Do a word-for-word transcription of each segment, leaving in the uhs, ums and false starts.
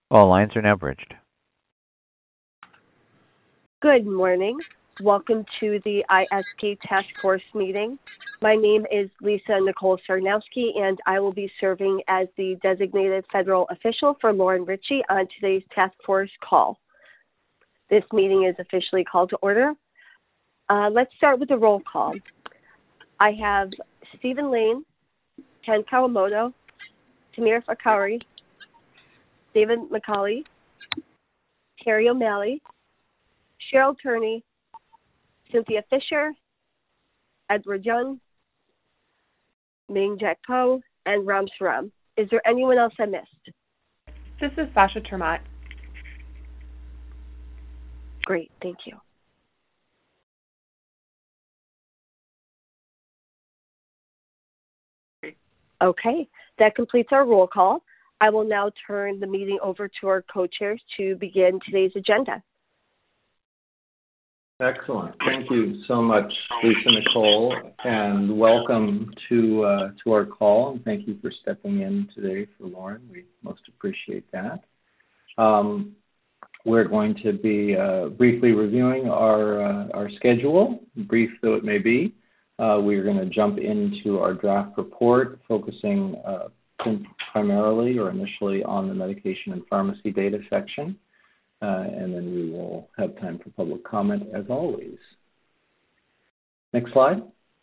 All lines are now bridged. Good morning. Welcome to the I S K Task Force meeting. My name is Lisa Nicole Sarnowski, and I will be serving as the designated federal official for Lauren Ritchie on today's task force call. This meeting is officially called to order. Uh, let's start with the roll call. I have Stephen Lane, Ken Kawamoto, Tamir Fakari, David McCauley, Terry O'Malley, Cheryl Turney, Cynthia Fisher, Edward Young, Ming Jack Ko, and Ram Saram. Is there anyone else I missed? This is Sasha Termat. Great, thank you. Okay, that completes our roll call. I will now turn the meeting over to our co-chairs to begin today's agenda. Excellent. Thank you so much, Lisa Nicole, and welcome to uh, to our call. And thank you for stepping in today for Lauren. We most appreciate that. Um, we're going to be uh, briefly reviewing our uh, our schedule, brief though it may be. Uh, we're going to jump into our draft report, focusing uh, primarily or initially on the medication and pharmacy data section. Uh, and then we will have time for public comment as always. Next slide.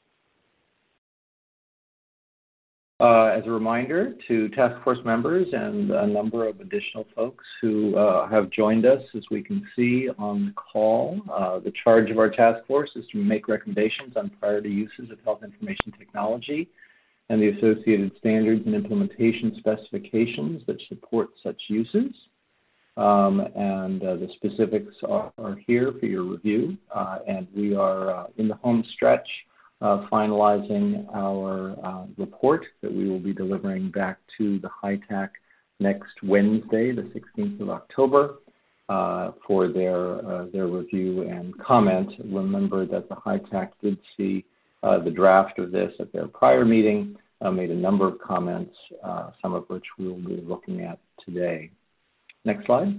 Uh, as a reminder to task force members and a number of additional folks who uh, have joined us, as we can see on the call, uh, the charge of our task force is to make recommendations on priority uses of health information technology and the associated standards and implementation specifications that support such uses. Um, and uh, the specifics are, are here for your review, uh, and we are uh, in the home stretch uh, finalizing our uh, report that we will be delivering back to the H I T A C next Wednesday, the sixteenth of October, uh, for their uh, their review and comment. Remember that the H I T A C did see uh, the draft of this at their prior meeting, uh, made a number of comments, uh, some of which we will be looking at today. Next slide.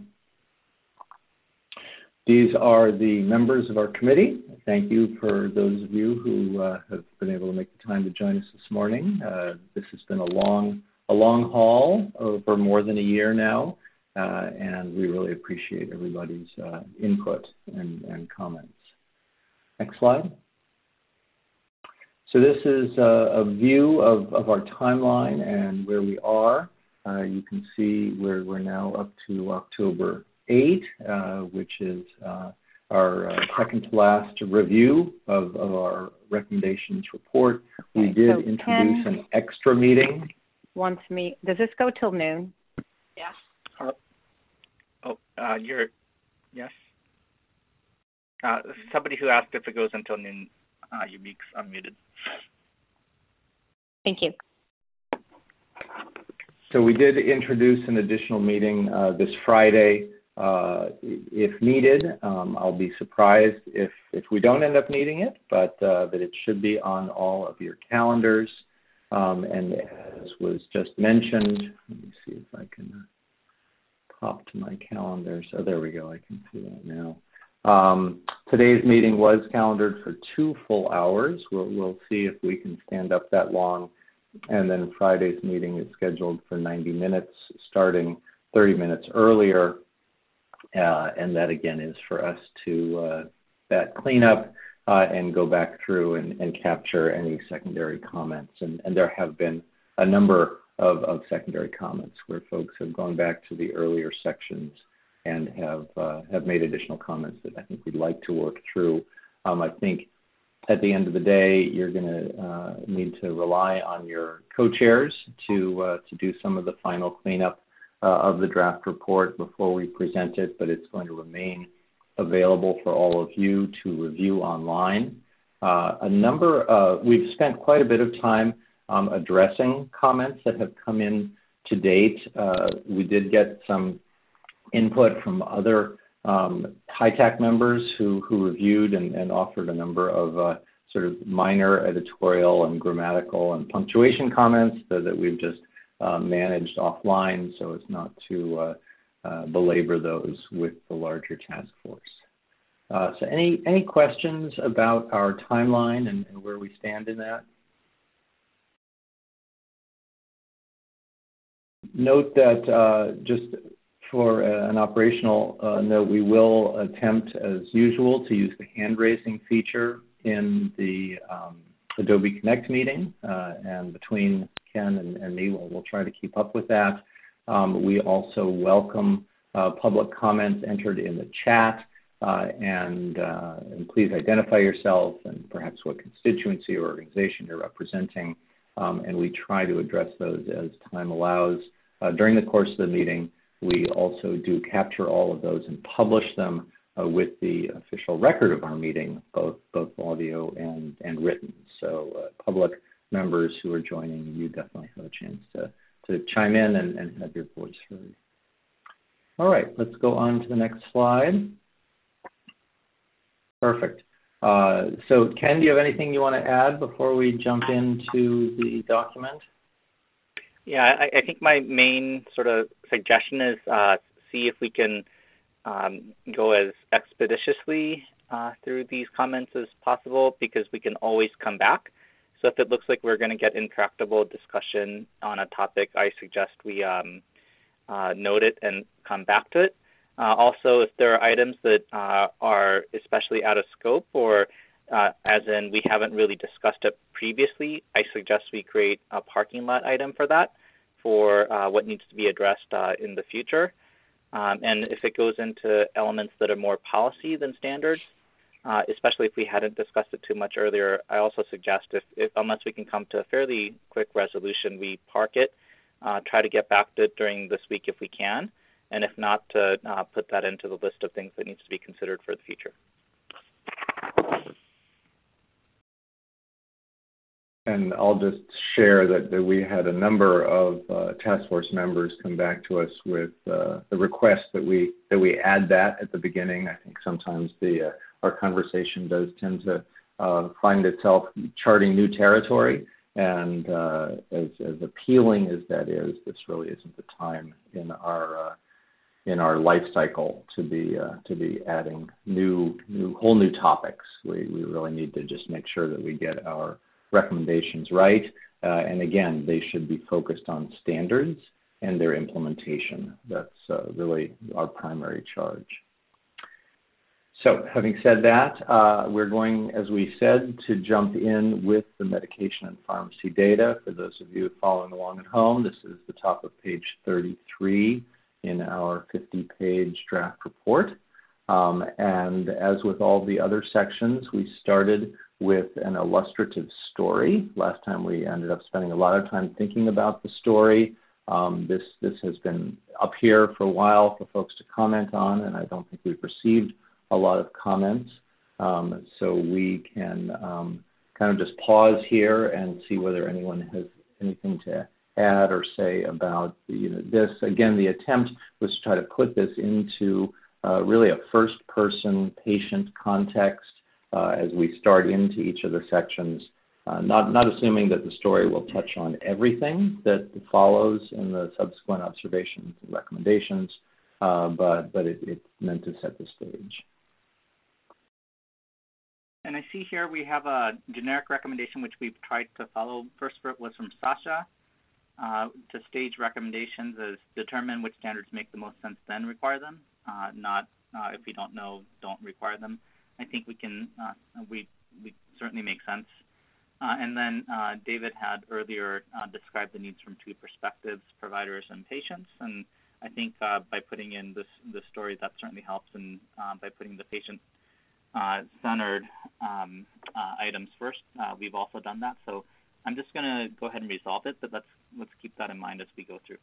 These are the members of our committee. Thank you for those of you who uh, have been able to make the time to join us this morning. Uh, this has been a long, a long haul over more than a year now, uh, and we really appreciate everybody's uh, input and, and comments. Next slide. So this is a, a view of, of our timeline and where we are. Uh, you can see we're, we're now up to October eighth, uh, which is uh, our uh, second to last review of, of our recommendations report. We did so introduce Ken an extra meeting. Wants me. Does this go till noon? Yes. Uh, oh, uh, you're, yes. Uh, somebody who asked if it goes until noon, uh, you be unmuted. Thank you. So we did introduce an additional meeting uh, this Friday, uh, if needed. Um, I'll be surprised if, if we don't end up needing it, but uh, that it should be on all of your calendars. Um, and as was just mentioned, let me see if I can pop to my calendar. So there we go, I can see that now. Um, today's meeting was calendared for two full hours. We'll, we'll see if we can stand up that long. And then Friday's meeting is scheduled for ninety minutes, starting thirty minutes earlier. Uh, and that, again, is for us to uh, that cleanup uh, and go back through and, and capture any secondary comments. And, and there have been a number of, of secondary comments where folks have gone back to the earlier sections and have uh, have made additional comments that I think we'd like to work through. Um, I think at the end of the day, you're going to uh, need to rely on your co-chairs to uh, to do some of the final cleanup uh, of the draft report before we present it, but it's going to remain available for all of you to review online. Uh, a number, uh, we've spent quite a bit of time um, addressing comments that have come in to date. Uh, we did get some input from other um, H I T A C members who, who reviewed and, and offered a number of uh, sort of minor editorial and grammatical and punctuation comments that, that we've just uh, managed offline so as not to uh, uh, belabor those with the larger task force. Uh, so any, any questions about our timeline and, and where we stand in that? Note that uh, just for uh, an operational uh, note, we will attempt as usual to use the hand raising feature in the um, Adobe Connect meeting, uh, and between Ken and, and me, we'll, we'll try to keep up with that. Um, we also welcome uh, public comments entered in the chat, uh, and, uh, and please identify yourself and perhaps what constituency or organization you're representing, um, and we try to address those as time allows. Uh, during the course of the meeting, we also do capture all of those and publish them uh, with the official record of our meeting, both both audio and, and written. So uh, public members who are joining, you definitely have a chance to, to chime in and, and have your voice heard. All right, let's go on to the next slide. Perfect. Uh, so Ken, do you have anything you want to add before we jump into the document? Yeah, I, I think my main sort of suggestion is uh, see if we can um, go as expeditiously uh, through these comments as possible, because we can always come back. So if it looks like we're going to get intractable discussion on a topic, I suggest we um, uh, note it and come back to it. Uh, also, if there are items that uh, are especially out of scope, or uh, as in we haven't really discussed it previously, I suggest we create a parking lot item for that, for uh, what needs to be addressed uh, in the future. Um, and if it goes into elements that are more policy than standards, uh, especially if we hadn't discussed it too much earlier, I also suggest if, if unless we can come to a fairly quick resolution, we park it, uh, try to get back to it during this week if we can, and if not, to uh, put that into the list of things that needs to be considered for the future. And I'll just share that, that we had a number of uh, task force members come back to us with uh, the request that we that we add that at the beginning. I think sometimes the uh, our conversation does tend to uh, find itself charting new territory, and uh, as, as appealing as that is, this really isn't the time in our uh, in our life cycle to be uh, to be adding new new whole new topics. We we really need to just make sure that we get our recommendations right, uh, and again, they should be focused on standards and their implementation. That's uh, really our primary charge. So having said that, uh, we're going, as we said, to jump in with the medication and pharmacy data. For those of you following along at home, this is the top of page thirty-three in our fifty page draft report. Um, and as with all the other sections, we started with an illustrative story. Last time we ended up spending a lot of time thinking about the story. Um, this, this has been up here for a while for folks to comment on, and I don't think we've received a lot of comments. Um, so we can um, kind of just pause here and see whether anyone has anything to add or say about you know, this. Again, the attempt was to try to put this into uh, really a first-person patient context uh, as we start into each of the sections, uh, not, not assuming that the story will touch on everything that follows in the subsequent observations and recommendations, uh, but, but it, it's meant to set the stage. And I see here we have a generic recommendation which we've tried to follow. First was from Sasha. Uh, to stage recommendations is determine which standards make the most sense, then require them. Uh, not uh, if we don't know, don't require them. I think we can, uh, we, we certainly make sense. Uh, and then uh, David had earlier uh, described the needs from two perspectives, providers and patients. And I think uh, by putting in this, this story, that certainly helps. And uh, by putting the patient uh, centered um, uh, items first, uh, we've also done that. So I'm just going to go ahead and resolve it, but let's let's keep that in mind as we go through.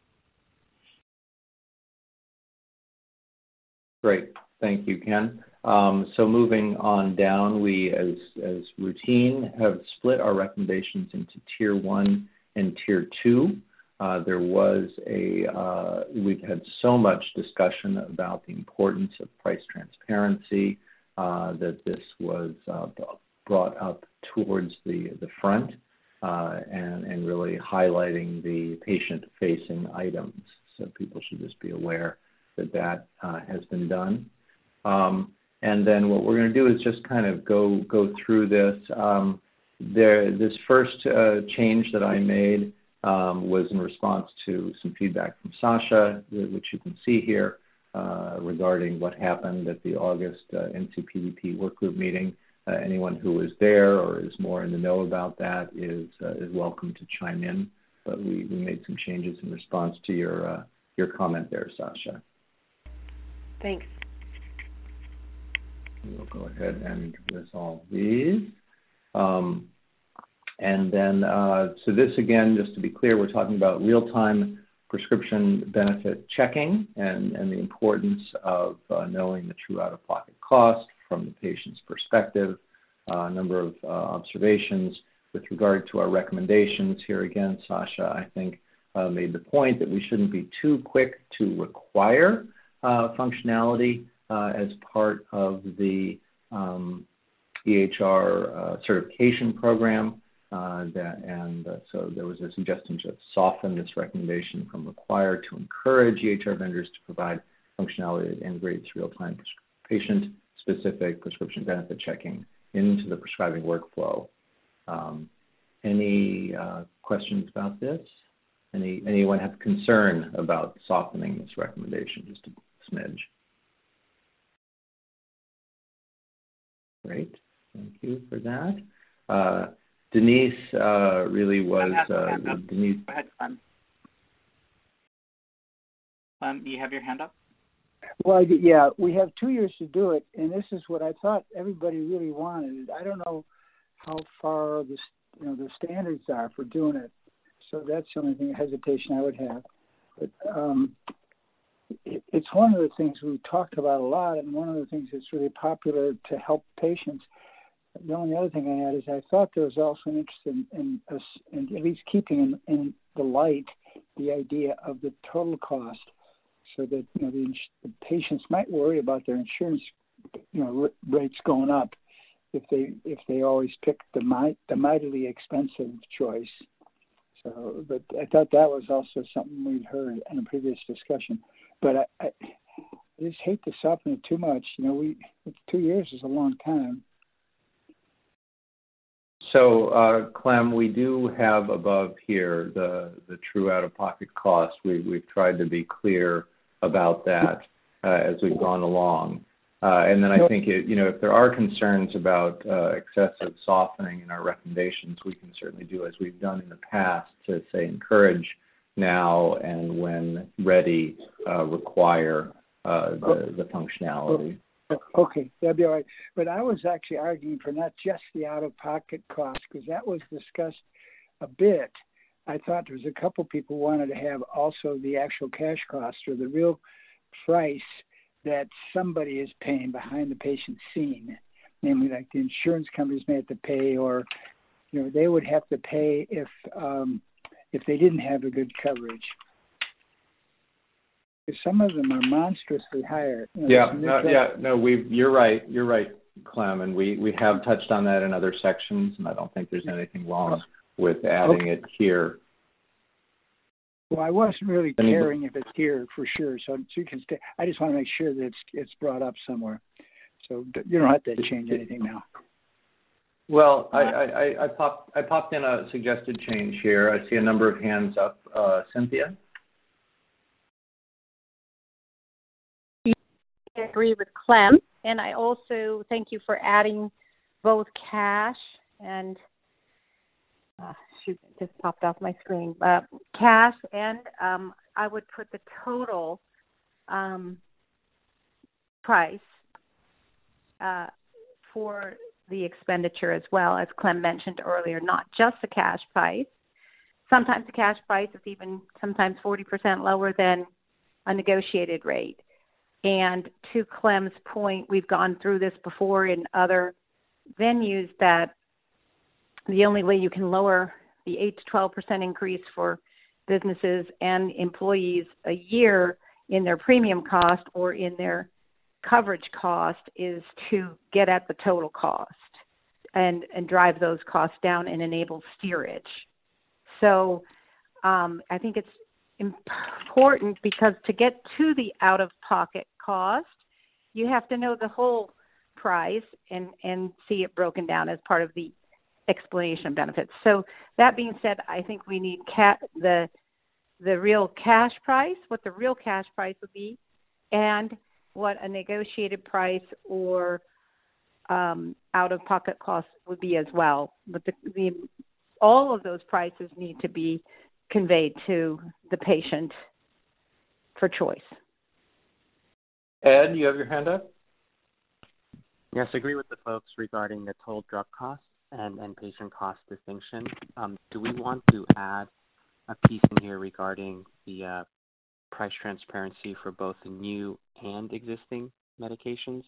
Great, thank you, Ken. Um, so moving on down, we, as as routine, have split our recommendations into tier one and tier two. Uh, there was a uh, we've had so much discussion about the importance of price transparency uh, that this was uh, brought up towards the the front. Uh, and, and really highlighting the patient-facing items. So people should just be aware that that uh, has been done. Um, and then what we're going to do is just kind of go go through this. Um, there, this first uh, change that I made um, was in response to some feedback from Sasha, which you can see here, uh, regarding what happened at the August uh, N C P D P work group meeting. Uh, anyone who is there or is more in the know about that is uh, is welcome to chime in. But we, we made some changes in response to your uh, your comment there, Sasha. Thanks. We'll go ahead and resolve these. Um, and then, uh, so this again, just to be clear, we're talking about real-time prescription benefit checking and, and the importance of uh, knowing the true out-of-pocket cost from the patient's perspective. Uh, a number of uh, observations with regard to our recommendations. Here again, Sasha, I think, uh, made the point that we shouldn't be too quick to require uh, functionality uh, as part of the um, E H R uh, certification program. Uh, that, and uh, so there was a suggestion to soften this recommendation from require to encourage E H R vendors to provide functionality that integrates real-time patient-specific prescription benefit checking into the prescribing workflow. Um, any uh, questions about this? Any anyone have concern about softening this recommendation just a smidge? Great, thank you for that. Uh, Denise uh, really was uh, Denise. Go ahead, Clem. Clem, you have your hand up? Well, yeah, we have two years to do it, and this is what I thought everybody really wanted. I don't know how far the you know the standards are for doing it, so that's the only thing hesitation I would have. But um, it, it's one of the things we talked about a lot, and one of the things that's really popular to help patients. The only other thing I had is I thought there was also an interest in, in, us, in at least keeping in, in the light the idea of the total cost, so that you know the, the patients might worry about their insurance, you know, r- rates going up if they if they always pick the might the mightily expensive choice. So, but I thought that was also something we'd heard in a previous discussion. But I, I, I just hate to soften it too much. You know, we two years is a long time. So, uh, Clem, we do have above here the the true out-of-pocket cost. We, we've tried to be clear about that uh, as we've gone along. Uh, and then I think, it, you know, if there are concerns about uh, excessive softening in our recommendations, we can certainly do as we've done in the past to say encourage now and when ready uh, require uh, the, the functionality. Okay, that'd be all right. But I was actually arguing for not just the out-of-pocket cost, because that was discussed a bit. I thought there was a couple people wanted to have also the actual cash cost or the real price that somebody is paying behind the patient's scene, namely like the insurance companies may have to pay, or you know they would have to pay if um, if they didn't have a good coverage. Because some of them are monstrously higher. You know, yeah, no, yeah, no, we. You're right. You're right, Clem, and we, we have touched on that in other sections, and I don't think there's anything wrong with adding okay. it here. Well, I wasn't really Anybody? caring if it's here for sure, so, so you can stay. I just want to make sure that it's it's brought up somewhere. So you don't have to change anything now. Well, I, I, I popped I popped in a suggested change here. I see a number of hands up. Uh, Cynthia? I agree with Clem, and I also thank you for adding both cash and uh, shoot, it just popped off my screen. Uh, cash and um, I would put the total um, price uh, for the expenditure as well, as Clem mentioned earlier, not just the cash price. Sometimes the cash price is even sometimes forty percent lower than a negotiated rate. And to Clem's point, we've gone through this before in other venues that the only way you can lower the eight to twelve percent increase for businesses and employees a year in their premium cost or in their coverage cost is to get at the total cost and, and drive those costs down and enable steerage. So um, I think it's important because to get to the out-of-pocket cost, you have to know the whole price and, and see it broken down as part of the explanation of benefits. So that being said, I think we need ca- the the real cash price, what the real cash price would be, and what a negotiated price or um, out-of-pocket cost would be as well. But the, the all of those prices need to be conveyed to the patient for choice. Ed, you have your hand up? Yes, I agree with the folks regarding the total drug cost and, and patient cost distinction. Um, do we want to add a piece in here regarding the uh, price transparency for both the new and existing medications?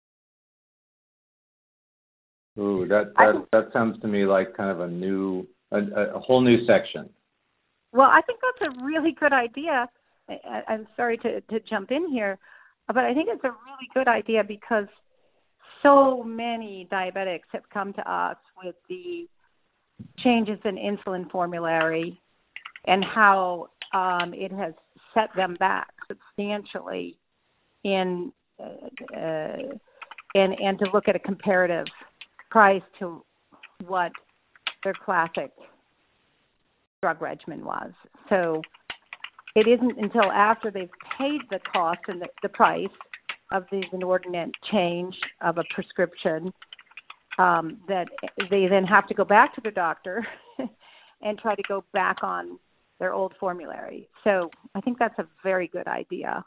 Ooh, that that, that sounds to me like kind of a new, a, a whole new section. Well, I think that's a really good idea. I, I'm sorry to, to jump in here, but I think it's a really good idea because so many diabetics have come to us with the changes in insulin formulary and how um, it has set them back substantially in uh, uh, and and to look at a comparative price to what their classic drug regimen was. So it isn't until after they've paid the cost and the, the price of the inordinate change of a prescription um, that they then have to go back to their doctor and try to go back on their old formulary. So I think that's a very good idea.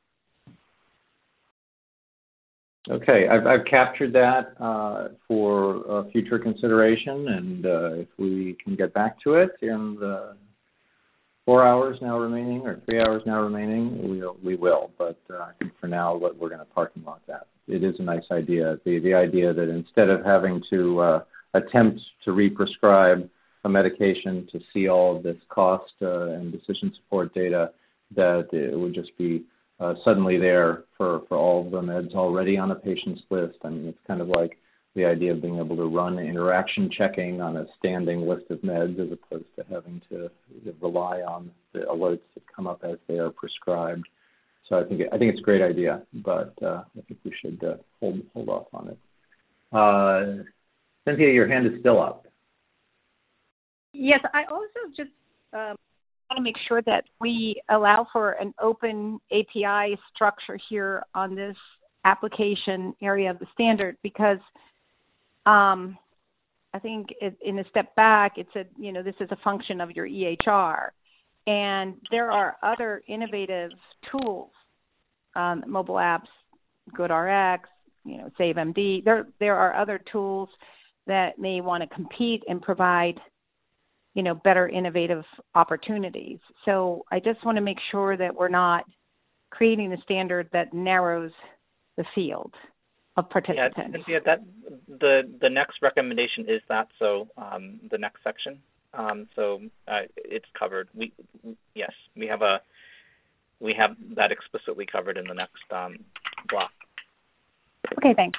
Okay, I've, I've captured that uh, for uh, future consideration, and uh, if we can get back to it in the four hours now remaining or three hours now remaining, we'll, we will. But uh, I think for now, we're going to parking lot that. It is a nice idea. The, the idea that instead of having to uh, attempt to re-prescribe a medication to see all of this cost uh, and decision support data, that it would just be uh, suddenly there for, for all of the meds already on a patient's list. I mean, it's kind of like the idea of being able to run interaction checking on a standing list of meds as opposed to having to rely on the alerts that come up as they are prescribed. So I think it, I think it's a great idea, but uh, I think we should uh, hold hold off on it. Uh, Cynthia, your hand is still up. Yes, I also just um, want to make sure that we allow for an open A P I structure here on this application area of the standard because um, I think it, in a step back, it's a, you know, this is a function of your E H R. And there are other innovative tools, um, mobile apps, GoodRx, you know, SaveMD. There, there are other tools that may want to compete and provide, you know, better innovative opportunities. So I just want to make sure that we're not creating a standard that narrows the field of participants. Yeah, Cynthia, that the the next recommendation is that. So um, the next section. Um, so uh, it's covered. We yes, we have a we have that explicitly covered in the next um, block. Okay, thanks.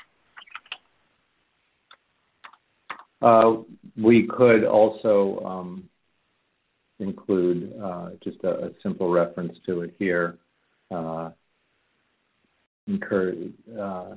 Uh, we could also um, include uh, just a, a simple reference to it here. Uh, encourage. Uh,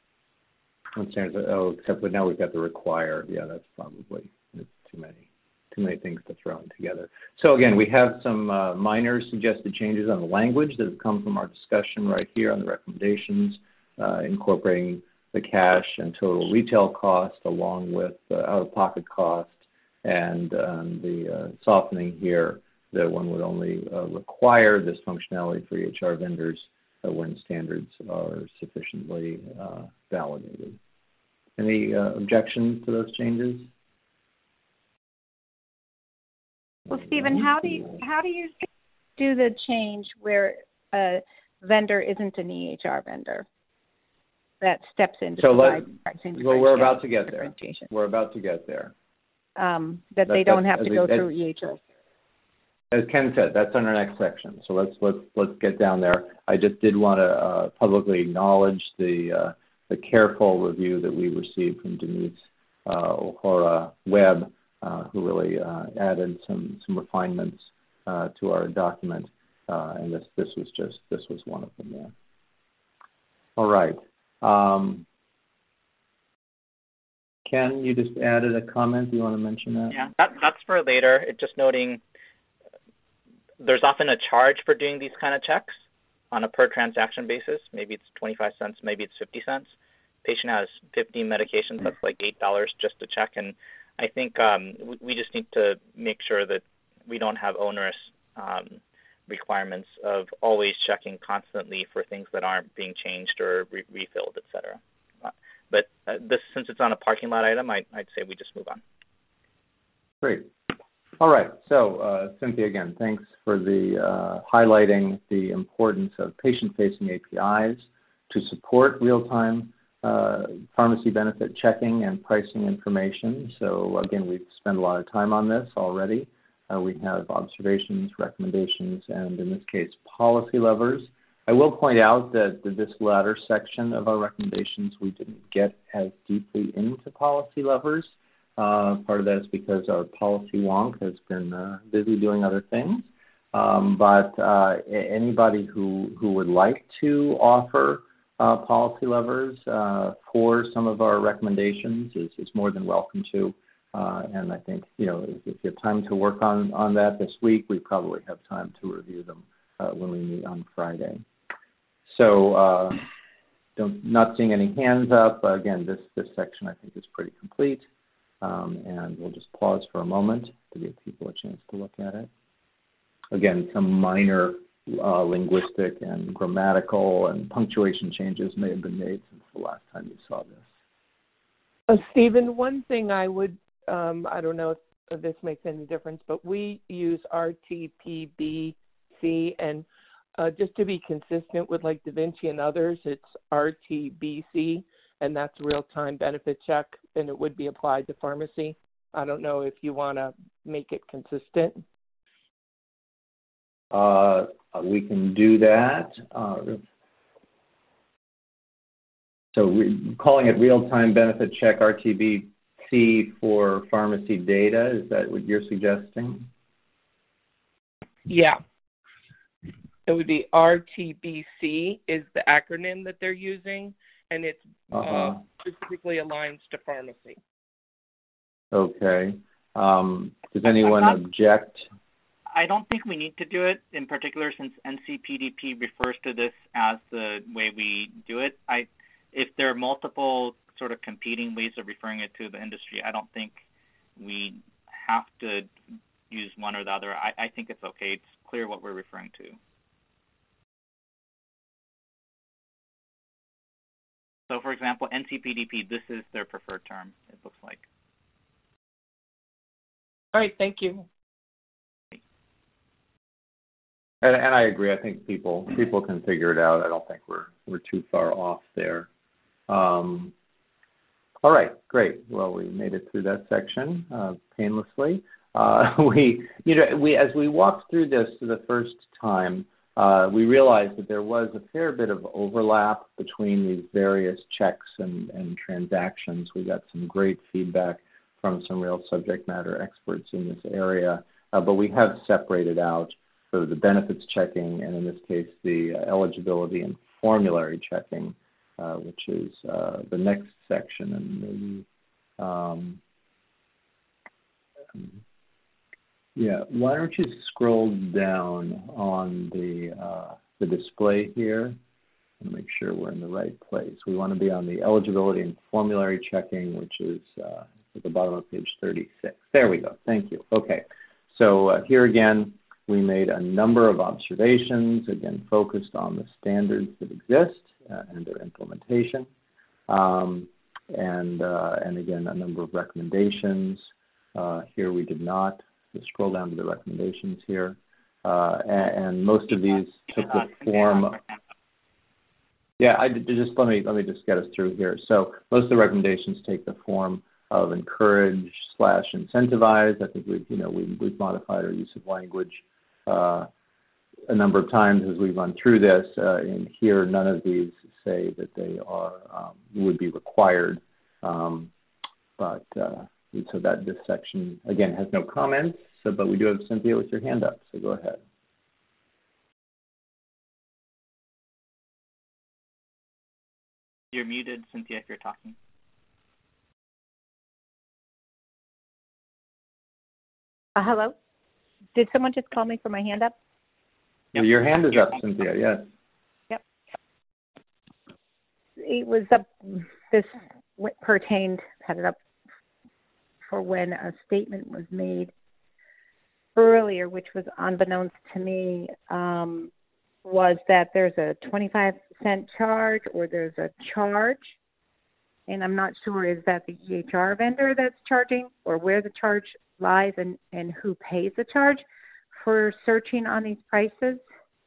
oh, except but now we've got the require. Yeah, that's probably it's too many. Too many things to throw in together. So again, we have some uh, minor suggested changes on the language that have come from our discussion right here on the recommendations, uh, incorporating the cash and total retail cost along with uh, out-of-pocket cost, and um, the uh, softening here that one would only uh, require this functionality for E H R vendors uh, when standards are sufficiently uh, validated. Any uh, objections to those changes? Well, Stephen, how do you how do you do the change where a vendor isn't an E H R vendor that steps in to so provide pricing? Well, we're about to get there. We're about to get there. Um, that, that they don't have to go through E H R. As Ken said, that's on our next section. So let's let's let's get down there. I just did want to uh, publicly acknowledge the uh, the careful review that we received from Denise uh, O'Hara Webb. Uh, who really uh, added some, some refinements uh, to our document. uh, and this this was just this was one of them there. All right. Um, Ken, you just added a comment. Do you want to mention that? Yeah, that, that's for later. It's just noting there's often a charge for doing these kind of checks on a per transaction basis. Maybe it's twenty-five cents, maybe it's fifty cents. Patient has fifty medications, that's like eight dollars just to check. And I think um, we, we just need to make sure that we don't have onerous um, requirements of always checking constantly for things that aren't being changed or re- refilled, et cetera. But uh, this, since it's on a parking lot item, I, I'd say we just move on. Great. All right. So, uh, Cynthia, again, thanks for the uh, highlighting the importance of patient-facing A P Is to support real-time uh, pharmacy benefit checking and pricing information. So, again, we've spent a lot of time on this already. Uh, we have observations, recommendations, and in this case, policy levers. I will point out that this latter section of our recommendations, we didn't get as deeply into policy levers. Uh, part of that is because our policy wonk has been uh, busy doing other things. Um, but uh, anybody who, who would like to offer uh, policy levers uh, for some of our recommendations is, is more than welcome to. Uh, and I think, you know, if, if you have time to work on, on that this week, we probably have time to review them uh, when we meet on Friday. So uh, don't, not seeing any hands up. Again, this, this section I think is pretty complete. Um, and we'll just pause for a moment to give people a chance to look at it. Again, some minor uh, linguistic and grammatical and punctuation changes may have been made since the last time you saw this. Uh, Stephen, one thing I would, um, I don't know if this makes any difference, but we use R T P B C, and uh, just to be consistent with like Da Vinci and others, it's R T B C, and that's real-time benefit check, and it would be applied to pharmacy. I don't know if you want to make it consistent. Uh, we can do that. Uh, so we, calling it real-time benefit check R T B C for pharmacy data, is that what you're suggesting? Yeah. It would be R T B C is the acronym that they're using, and it's uh-huh. uh, specifically aligns to pharmacy. Okay. Um, does anyone not, object? I don't think we need to do it, in particular since N C P D P refers to this as the way we do it. I, if there are multiple sort of competing ways of referring it to the industry, I don't think we have to use one or the other. I, I think it's okay. It's clear what we're referring to. So, for example, N C P D P, this is their preferred term, it looks like. All right, thank you. And, and I agree. I think people people can figure it out. I don't think we're we're too far off there. Um, all right, great. Well, we made it through that section uh, painlessly. Uh, we, you know, we as we walked through this for the first time, uh, we realized that there was a fair bit of overlap between these various checks and, and transactions. We got some great feedback from some real subject matter experts in this area, uh, but we have separated out sort of the benefits checking, and in this case, the uh, eligibility and formulary checking, uh, which is uh, the next section. And maybe, um, um, yeah, why don't you scroll down on the uh, the display here and make sure we're in the right place. We want to be on the eligibility and formulary checking, which is uh, at the bottom of page thirty-six. There we go. Thank you. Okay. So uh, here again, we made a number of observations, again, focused on the standards that exist uh, and their implementation. Um, and, uh, and again, a number of recommendations. Uh, here we did not. So scroll down to the recommendations here. Uh, and, and most of these took the form of, yeah, I did, just let me, let me just get us through here. So most of the recommendations take the form of encourage slash incentivize. I think we've, you know, we, we've modified our use of language uh, a number of times as we've run through this. Uh, and here, none of these say that they are um, would be required. Um, but uh, so that this section again has no comments. So, but we do have Cynthia with your hand up. So go ahead. you're muted, Cynthia, if you're talking. Uh, hello? Did someone just call me for my hand up? Yep. Your hand is up, Cynthia, yes. Yep. It was up, this pertained, had it up for when a statement was made earlier, which was unbeknownst to me, um, was that there's a twenty-five cent charge or there's a charge. And I'm not sure, is that the E H R vendor that's charging or where the charge lies and, and who pays the charge for searching on these prices?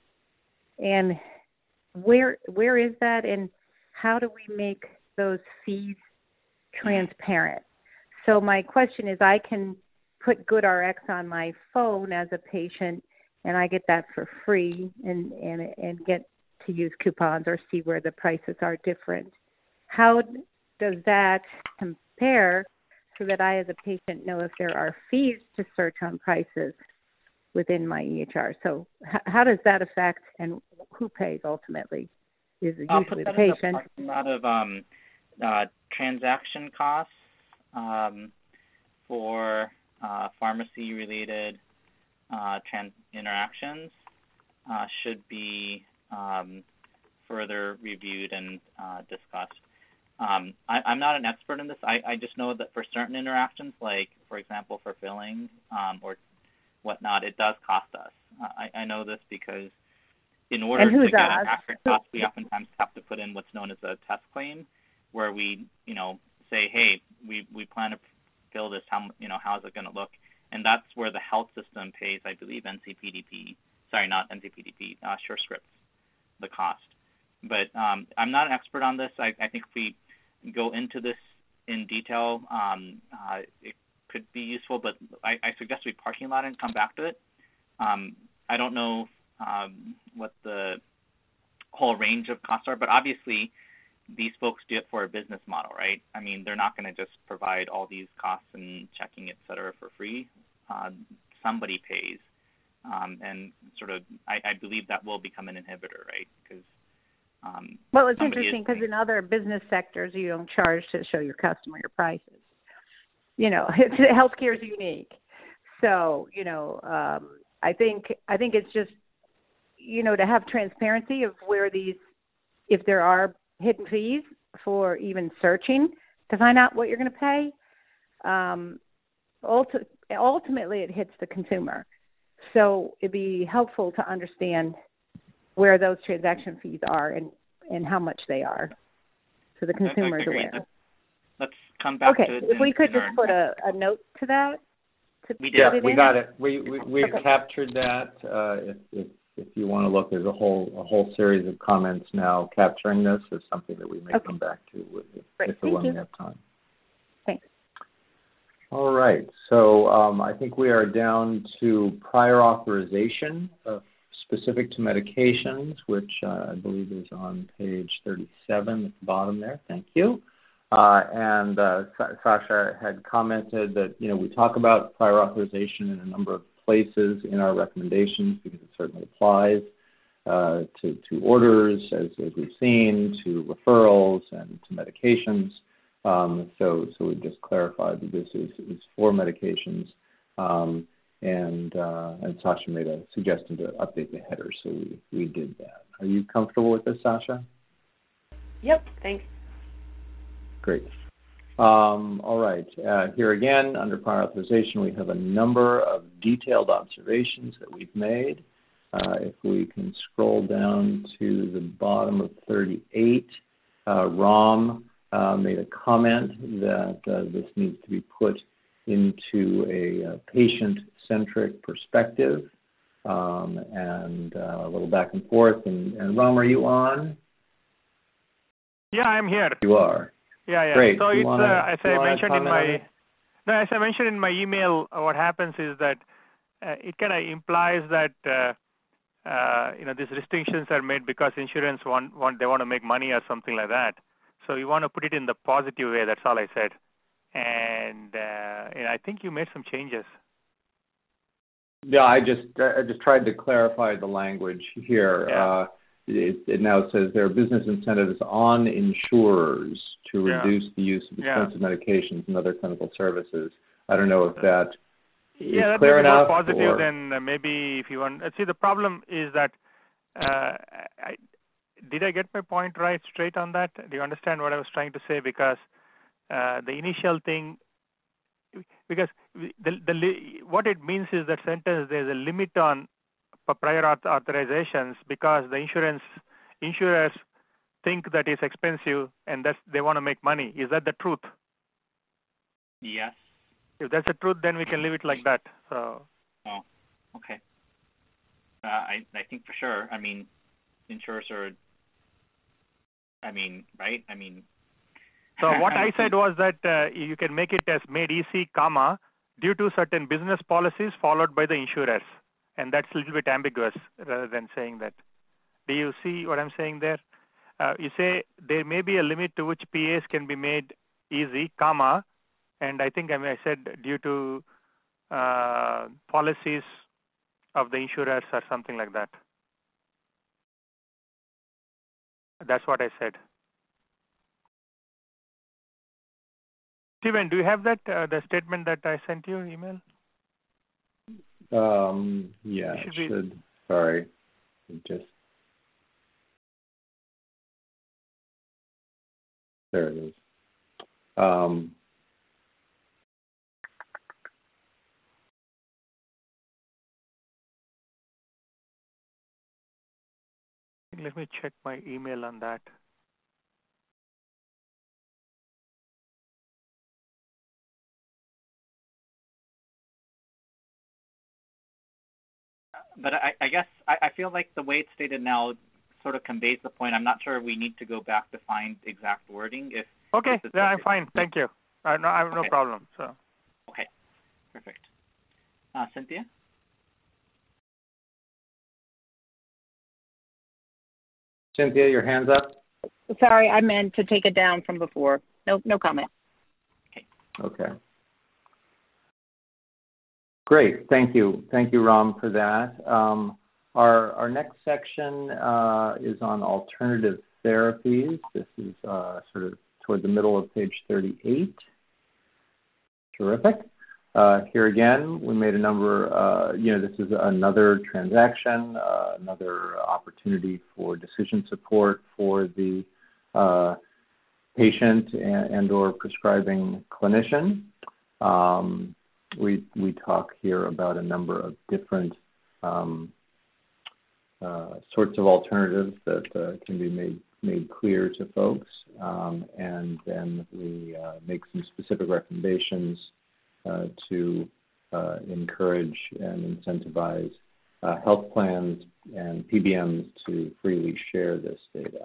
And where where is that, and how do we make those fees transparent? So my question is, I can put GoodRx on my phone as a patient, and I get that for free and, and, and get to use coupons or see where the prices are different. How does that compare so that I as a patient know if there are fees to search on prices within my E H R? So h- how does that affect, and who pays ultimately? Is it usually the patient? A lot of um, uh, transaction costs um, for uh, pharmacy-related uh, trans- interactions uh, should be um, further reviewed and uh, discussed. Um, I, I'm not an expert in this. I, I just know that for certain interactions, like, for example, for filling um, or whatnot, it does cost us. I, I know this because in order to get an accurate cost, we oftentimes have to put in what's known as a test claim, where we, you know, say, hey, we, we plan to fill this. How, you know, how is it going to look? And that's where the health system pays, I believe, N C P D P. Sorry, not N C P D P. Uh, SureScripts, the cost. But um, I'm not an expert on this. I, I think if we go into this in detail, um, uh, it could be useful. But I, I suggest we parking lot and come back to it. Um, I don't know um, what the whole range of costs are, but obviously these folks do it for a business model, right? I mean, they're not going to just provide all these costs and checking, et cetera, for free. Uh, somebody pays. Um, and sort of, I, I believe that will become an inhibitor, right? Because um, well, it's interesting because in other business sectors, you don't charge to show your customer your prices. You know, it's, healthcare is unique. So, you know, um, I think I think it's just, you know, to have transparency of where these, if there are hidden fees for even searching to find out what you're going to pay, um, ulti- ultimately it hits the consumer. So it'd be helpful to understand where those transaction fees are and, and how much they are, so the consumer is aware. Let's come back okay, to it. Okay, if we could just put a, a note to that. To we did. Yeah, it we in? got it. We, we, we've okay. captured that. Uh, if, if, if you want to look, there's a whole a whole series of comments now capturing this as something that we may okay. come back to if, Great. if and when you. we have time. Thanks. All right. So um, I think we are down to prior authorization of specific to medications, which uh, I believe is on page thirty-seven at the bottom there. Thank you. Uh, and uh, Sa- Sasha had commented that, you know, we talk about prior authorization in a number of places in our recommendations because it certainly applies uh, to, to orders, as, as we've seen, to referrals and to medications. Um, so, so we just clarified that this is, is for medications. Um, and uh, and Sasha made a suggestion to update the header, so we, we did that. Are you comfortable with this, Sasha? Yep, thanks. Great. Um, all right. Uh, here again, under prior authorization, we have a number of detailed observations that we've made. Uh, if we can scroll down to the bottom of thirty-eight, uh, Ram uh, made a comment that uh, this needs to be put into a, a patient-centric perspective, um, and uh, a little back and forth. And, and Ram, are you on? Yeah, I'm here. You are. Yeah, yeah. Great. So you it's wanna, uh, as I mentioned in my it? no, as I mentioned in my email, uh, what happens is that uh, it kind of implies that uh, uh, you know these restrictions are made because insurance want, want they want to make money or something like that. So you want to put it in the positive way. That's all I said. And, uh, and I think you made some changes. Yeah, I just I just tried to clarify the language here. Yeah. Uh, it, it now says there are business incentives on insurers to Yeah. reduce the use of expensive yeah. medications and other clinical services. I don't know if that yeah, is that clear may be enough. More positive or... than uh, maybe if you want. See, the problem is that uh, I, did I get my point right straight on that? Do you understand what I was trying to say? Because uh, the initial thing, because the, the what it means is that sentence there's a limit on prior authorizations because the insurance insurers think that it's expensive and that they want to make money. Is that the truth? Yes. If that's the truth, then we can leave it like that. So. Oh, okay. Uh, I I think for sure. I mean, insurers are. I mean, right? I mean. So what I said was that uh, you can make it as made easy, comma, due to certain business policies followed by the insurers. And that's a little bit ambiguous rather than saying that. Do you see what I'm saying there? Uh, you say there may be a limit to which P As can be made easy, comma, and I think I, mean, I said due to uh, policies of the insurers or something like that. That's what I said. Steven, do you have that, uh, the statement that I sent you, email? Um, yeah, it should, it should be... sorry, just, there it is. Um, Let me check my email on that. But I, I guess I, I feel like the way it's stated now sort of conveys the point. I'm not sure we need to go back to find exact wording. If okay, if yeah, I'm fine. Thank you. I, no, I have okay. no problem. So okay, perfect. Uh, Cynthia. Cynthia, your hand's up. Sorry, I meant to take it down from before. No, no comment. Okay. Okay. Great. Thank you. Thank you, Ram, for that. Um, our, our next section uh, is on alternative therapies. This is uh, sort of toward the middle of page thirty-eight. Terrific. Uh, here again, we made a number, uh, you know, this is another transaction, uh, another opportunity for decision support for the uh, patient and, and or prescribing clinician. Um, We we talk here about a number of different um, uh, sorts of alternatives that uh, can be made made clear to folks, um, and then we uh, make some specific recommendations uh, to uh, encourage and incentivize uh, health plans and P B Ms to freely share this data.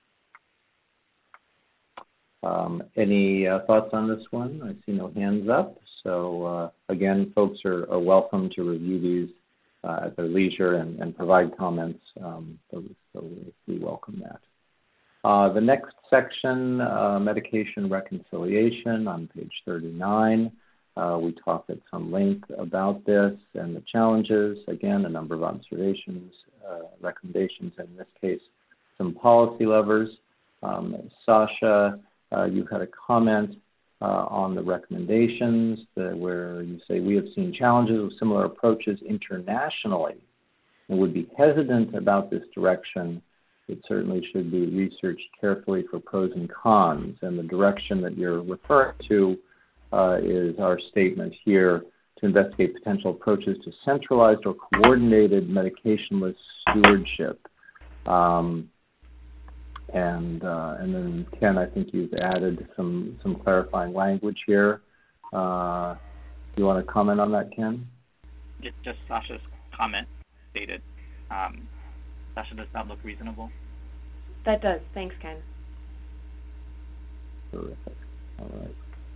Um, any uh, thoughts on this one? I see no hands up. So, uh, again, folks are, are welcome to review these uh, at their leisure and, and provide comments. Um, so, so we welcome that. Uh, the next section, uh, medication reconciliation on page thirty-nine. Uh, we talk at some length about this and the challenges. Again, a number of observations, uh, recommendations, and in this case, some policy levers. Um, Sasha, uh, you had a comment Uh, on the recommendations that where you say we have seen challenges with similar approaches internationally and would be hesitant about this direction. It certainly should be researched carefully for pros and cons. And the direction that you're referring to uh, is our statement here to investigate potential approaches to centralized or coordinated medicationless stewardship. Um, And uh, and then, Ken, I think you've added some, some clarifying language here. Uh, do you want to comment on that, Ken? Just, just Sasha's comment stated. Um, Sasha, does that look reasonable? That does. Thanks, Ken. Terrific. All right.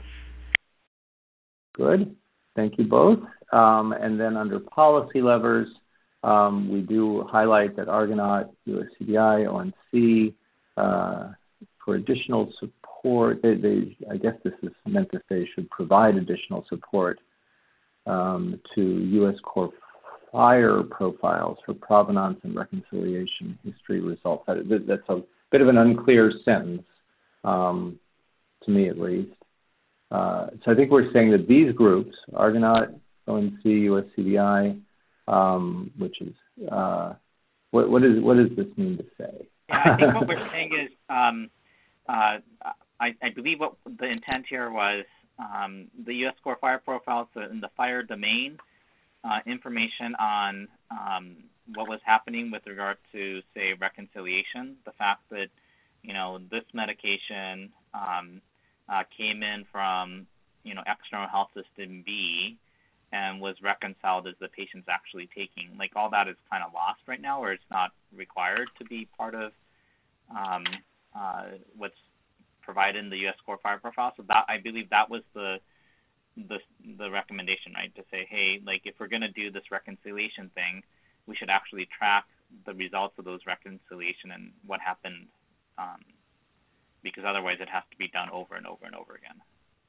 Good. Thank you both. Um, and then under policy levers, um, we do highlight that Argonaut, U S C D I, O N C, Uh, for additional support, they, they, I guess this is meant to say should provide additional support um, to U S Core supplier profiles for provenance and reconciliation history results. That, that's a bit of an unclear sentence, um, to me at least. Uh, so I think we're saying that these groups, Argonaut, O N C, U S C D I, um, which is, uh, what, what, is, what does this mean to say? Yeah, I think what we're saying is, um, uh, I, I believe what the intent here was um, the U S Core Fire Profiles in the fire domain, uh, information on um, what was happening with regard to, say, reconciliation, the fact that, you know, this medication um, uh, came in from, you know, external health system B and was reconciled as the patient's actually taking. Like, all that is kind of lost right now, or it's not required to be part of um, uh, what's provided in the U S Core Fire Profile. So that, I believe that was the the the recommendation, right, to say, hey, like, if we're going to do this reconciliation thing, we should actually track the results of those reconciliation and what happened, um, because otherwise it has to be done over and over and over again.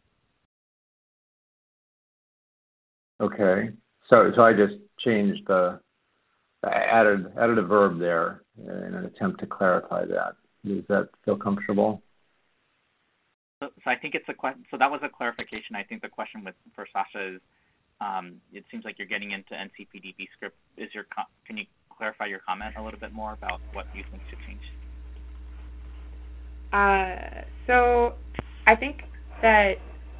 Okay, so so I just changed the, I added added a verb there in an attempt to clarify that. Does that feel comfortable? So, so I think it's a question. So that was a clarification. I think the question with for Sasha is, um, it seems like you're getting into N C P D P script. Is your can you clarify your comment a little bit more about what you think should change? Uh, so I think that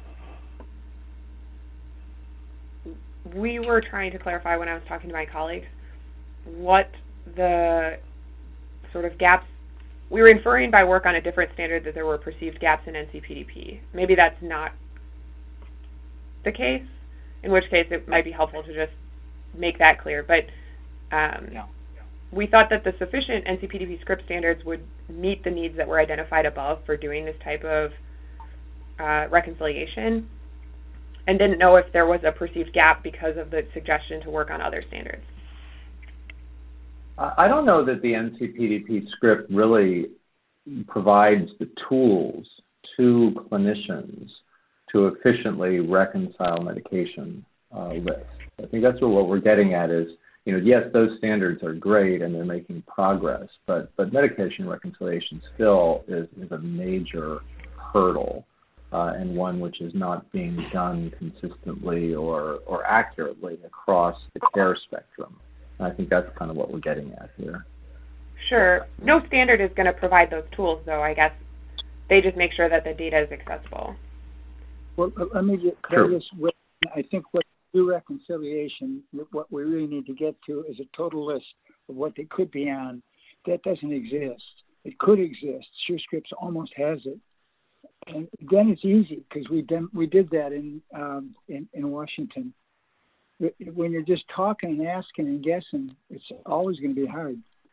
we were trying to clarify when I was talking to my colleagues what the sort of gaps. We were inferring by work on a different standard that there were perceived gaps in N C P D P. Maybe that's not the case, in which case it might be helpful to just make that clear. But um, yeah. we thought that the sufficient N C P D P script standards would meet the needs that were identified above for doing this type of uh, reconciliation, and didn't know if there was a perceived gap because of the suggestion to work on other standards. I don't know that the N C P D P script really provides the tools to clinicians to efficiently reconcile medication uh, lists. I think that's what, what we're getting at is, you know, yes, those standards are great and they're making progress, but, but medication reconciliation still is, is a major hurdle uh, and one which is not being done consistently or, or accurately across the care spectrum. I think that's kind of what we're getting at here. Sure. No standard is going to provide those tools, though. I guess they just make sure that the data is accessible. Well, let me get, could I just, I think what through reconciliation, what we really need to get to is a total list of what they could be on. That doesn't exist. It could exist. SureScripts almost has it. And then it's easy because we did, we did that in, um, in, in Washington. When you're just talking and asking and guessing, it's always going to be hard.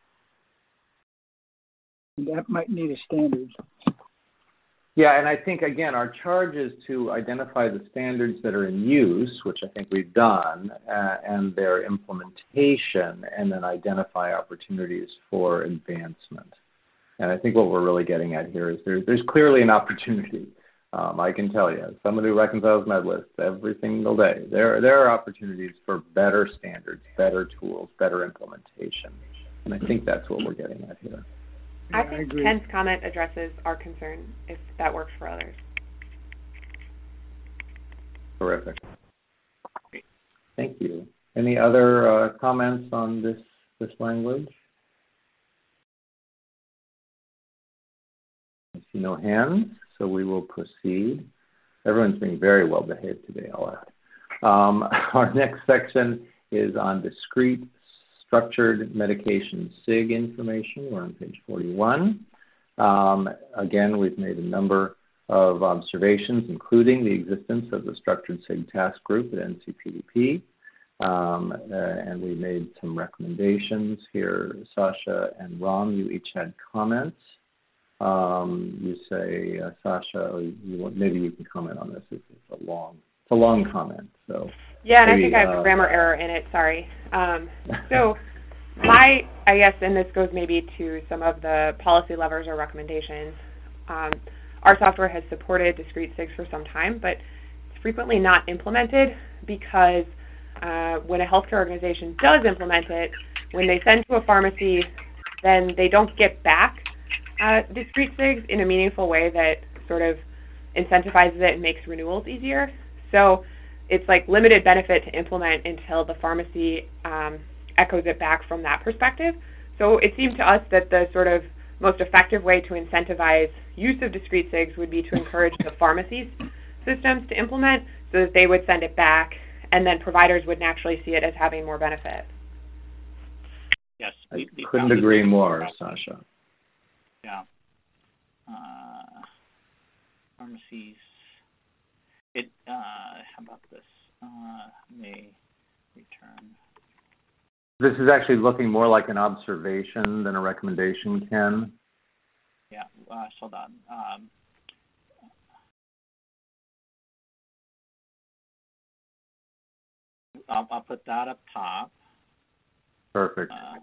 And that might need a standard. Yeah, and I think, again, our charge is to identify the standards that are in use, which I think we've done, uh, and their implementation, and then identify opportunities for advancement. And I think what we're really getting at here is there, there's clearly an opportunity. Um, I can tell you, as someone who reconciles med lists every single day, there there are opportunities for better standards, better tools, better implementation. And I think that's what we're getting at here. I think I Ken's comment addresses our concern, if that works for others. Terrific. Thank you. Any other uh, comments on this, this language? I see no hands. So we will proceed. Everyone's being very well behaved today, I'll add. Um, our next section is on discrete structured medication S I G information. We're on page forty-one. Um, again, we've made a number of observations, including the existence of the structured S I G task group at N C P D P. Um, uh, and we made some recommendations here. Sasha and Ram, you each had comments. Um, you say, uh, Sasha, you, maybe you can comment on this. It's, it's a long, it's a long comment. So yeah, and maybe, I think I have uh, a grammar error in it. Sorry. Um, so my, I guess, and this goes maybe to some of the policy levers or recommendations. Um, our software has supported discrete S I Gs for some time, but it's frequently not implemented because uh, when a healthcare organization does implement it, when they send to a pharmacy, then they don't get back uh, discrete SIGs in a meaningful way that sort of incentivizes it and makes renewals easier. So it's like limited benefit to implement until the pharmacy um, echoes it back from that perspective. So it seemed to us that the sort of most effective way to incentivize use of discrete SIGs would be to encourage the pharmacies systems to implement so that they would send it back, and then providers would naturally see it as having more benefit. Yes. I we, we couldn't agree more, Sasha. Yeah. Uh, pharmacies. It. Uh, how about this? Uh, may return. This is actually looking more like an observation than a recommendation, Ken. Yeah. Uh, hold on. Um, I'll, I'll put that up top. Perfect. Uh,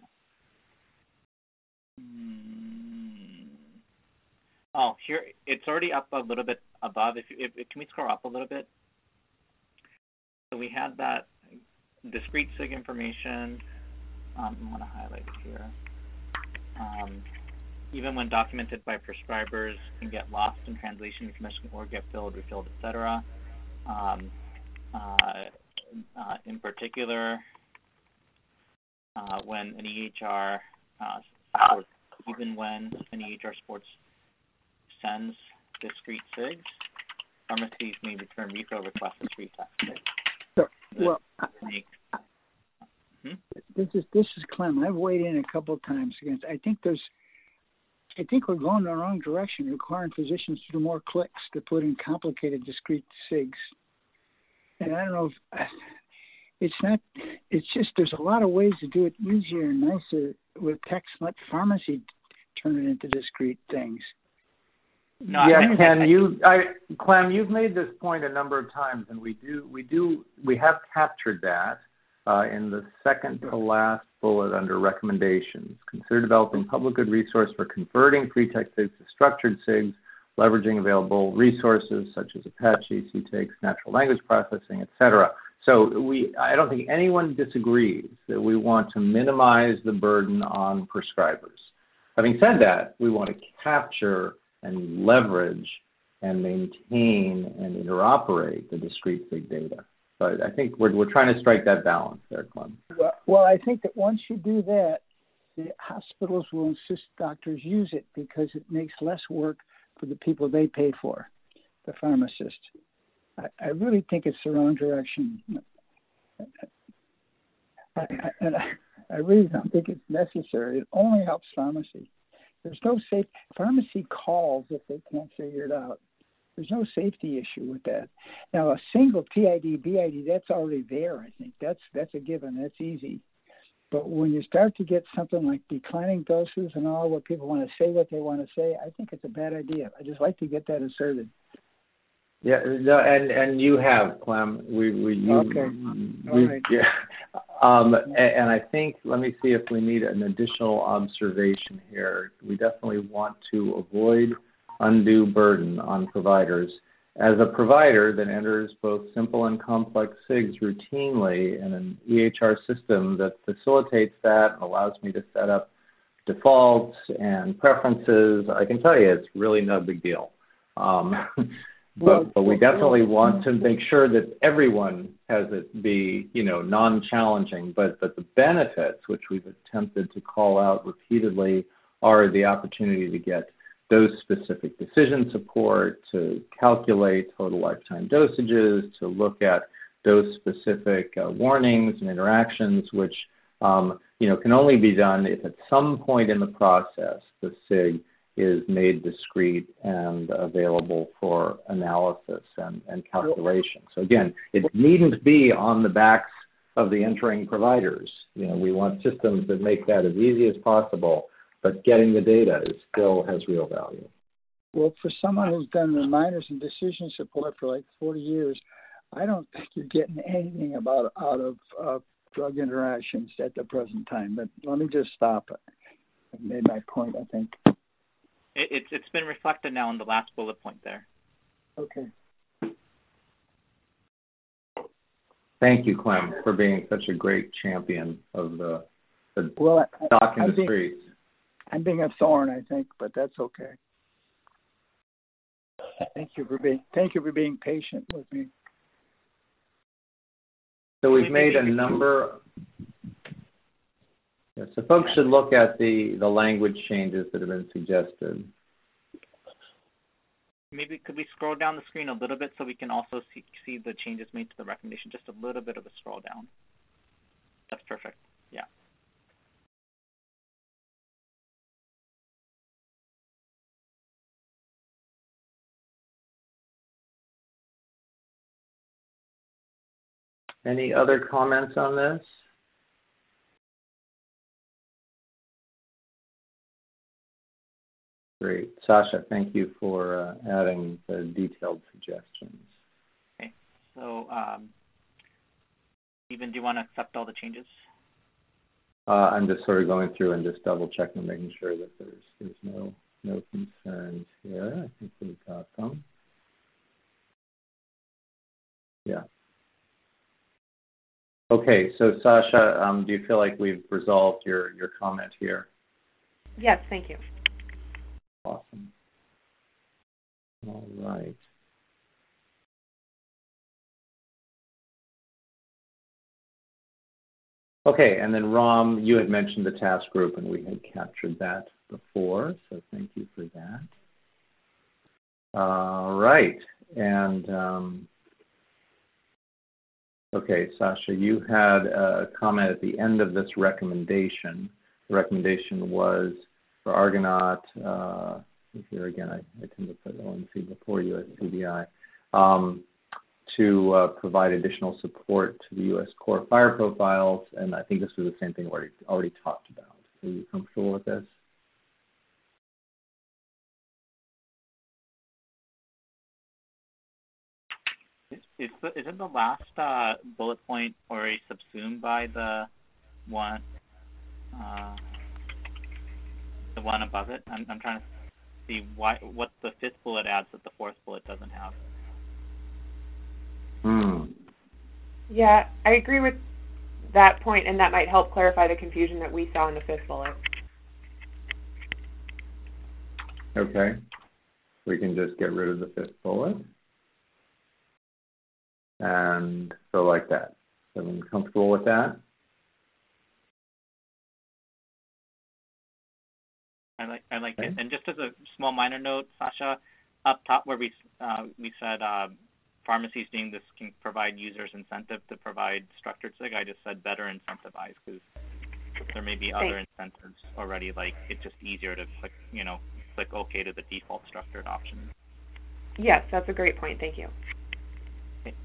hmm. Oh, here it's already up a little bit above. If, if, if can we scroll up a little bit? So we had that discrete SIG information. Um, I want to highlight it here. Um, even when documented by prescribers, can get lost in translation information or get filled, refilled, et cetera. Um, uh, uh, in particular, uh, when an E H R uh, supports, even when an E H R supports sends discrete SIGs, pharmacies may return refill requests as retest. So, well, make, hmm? this is this is Clem. I've weighed in a couple of times against. I think there's, I think we're going in the wrong direction, requiring physicians to do more clicks to put in complicated discrete SIGs. And I don't know if it's not. It's just there's a lot of ways to do it easier and nicer with text. Let pharmacy turn it into discrete things. No, yeah, I, Ken, I, you, I, Clem, you've made this point a number of times, and we do, we do, we have captured that uh, in the second to last bullet under recommendations. Consider developing public good resource for converting free text SIGs to structured SIGs, leveraging available resources such as Apache, C T A K S, natural language processing, et cetera. So we, I don't think anyone disagrees that we want to minimize the burden on prescribers. Having said that, we want to capture and leverage and maintain and interoperate the discrete SIG data. But I think we're we're trying to strike that balance there, Clem. Well, well, I think that once you do that, the hospitals will insist doctors use it because it makes less work for the people they pay for, the pharmacists. I, I really think it's the wrong direction. I, I, and I, I really don't think it's necessary. It only helps pharmacy. There's no safe pharmacy calls if they can't figure it out. There's no safety issue with that. Now, a single T I D, B I D, that's already there, I think. That's that's a given. That's easy. But when you start to get something like declining doses and all, where people want to say what they want to say, I think it's a bad idea. I just like to get that asserted. Yeah, no, and, and you have, Clem. We, we, you, okay. All we, right. Yeah. Um, and, and I think, let me see if we need an additional observation here. We definitely want to avoid undue burden on providers. As a provider that enters both simple and complex SIGs routinely in an E H R system that facilitates that and allows me to set up defaults and preferences, I can tell you it's really no big deal. Um, But, but we definitely want to make sure that everyone has it be, you know, non-challenging, but that the benefits, which we've attempted to call out repeatedly, are the opportunity to get dose-specific decision support, to calculate total lifetime dosages, to look at dose-specific uh, warnings and interactions, which, um, you know, can only be done if at some point in the process the SIG is made discrete and available for analysis and, and calculation. So again, it needn't be on the backs of the entering providers. You know, we want systems that make that as easy as possible, but getting the data is still has real value. Well, for someone who's done reminders and decision support for like forty years, I don't think you're getting anything about out of uh, drug interactions at the present time. But let me just stop. I've made my point, I think. It, it's it's been reflected now in the last bullet point there. Okay. thank you, Clem, for being such a great champion of the, the well, doc in I'm the being, streets. I'm being a thorn, I think, but that's okay. Thank you for being thank you for being patient with me. So we've made a number. Yeah, so folks should look at the, the language changes that have been suggested. Maybe could we scroll down the screen a little bit so we can also see, see the changes made to the recommendation? Just a little bit of a scroll down. That's perfect. Yeah. Any other comments on this? Great. Sasha, thank you for uh, adding the detailed suggestions. Okay. So, um, Stephen, do you want to accept all the changes? Uh, I'm just sort of going through and just double checking, making sure that there's there's no no concerns here. I think we've got them. Yeah. Okay. So, Sasha, um, do you feel like we've resolved your your comment here? Yes, thank you. Awesome. All right. Okay, and then Ram, you had mentioned the task group, and we had captured that before, so thank you for that. All right, and um, okay, Sasha, you had a comment at the end of this recommendation. The recommendation was for Argonaut, uh, here again, I, I tend to put O N C before U S C B I, um, to uh, provide additional support to the U S core fire profiles, and I think this was the same thing we already, already talked about. Are you comfortable with this? Is, is, the, isn't the last uh, bullet point already subsumed by the one? Uh, the one above it. I'm, I'm trying to see why what the fifth bullet adds that the fourth bullet doesn't have. Hmm. Yeah, I agree with that point, and that might help clarify the confusion that we saw in the fifth bullet. Okay. We can just get rid of the fifth bullet. And so like that. Everyone comfortable with that? I like I like okay. it. And just as a small minor note, Sasha, up top where we uh, we said uh, pharmacies doing this can provide users incentive to provide structured S I G, I just said better incentivize because there may be other Thanks. incentives already. Like it's just easier to click, you know, click OK to the default structured option. Yes, that's a great point. Thank you. Okay.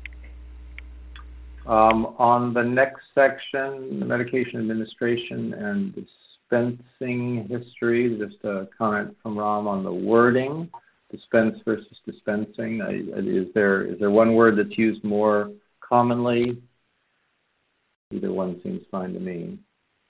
Um, on the next section, medication administration and dispensing history, just a comment from Ram on the wording, dispense versus dispensing. I, is there is there one word that's used more commonly? Either one seems fine to me.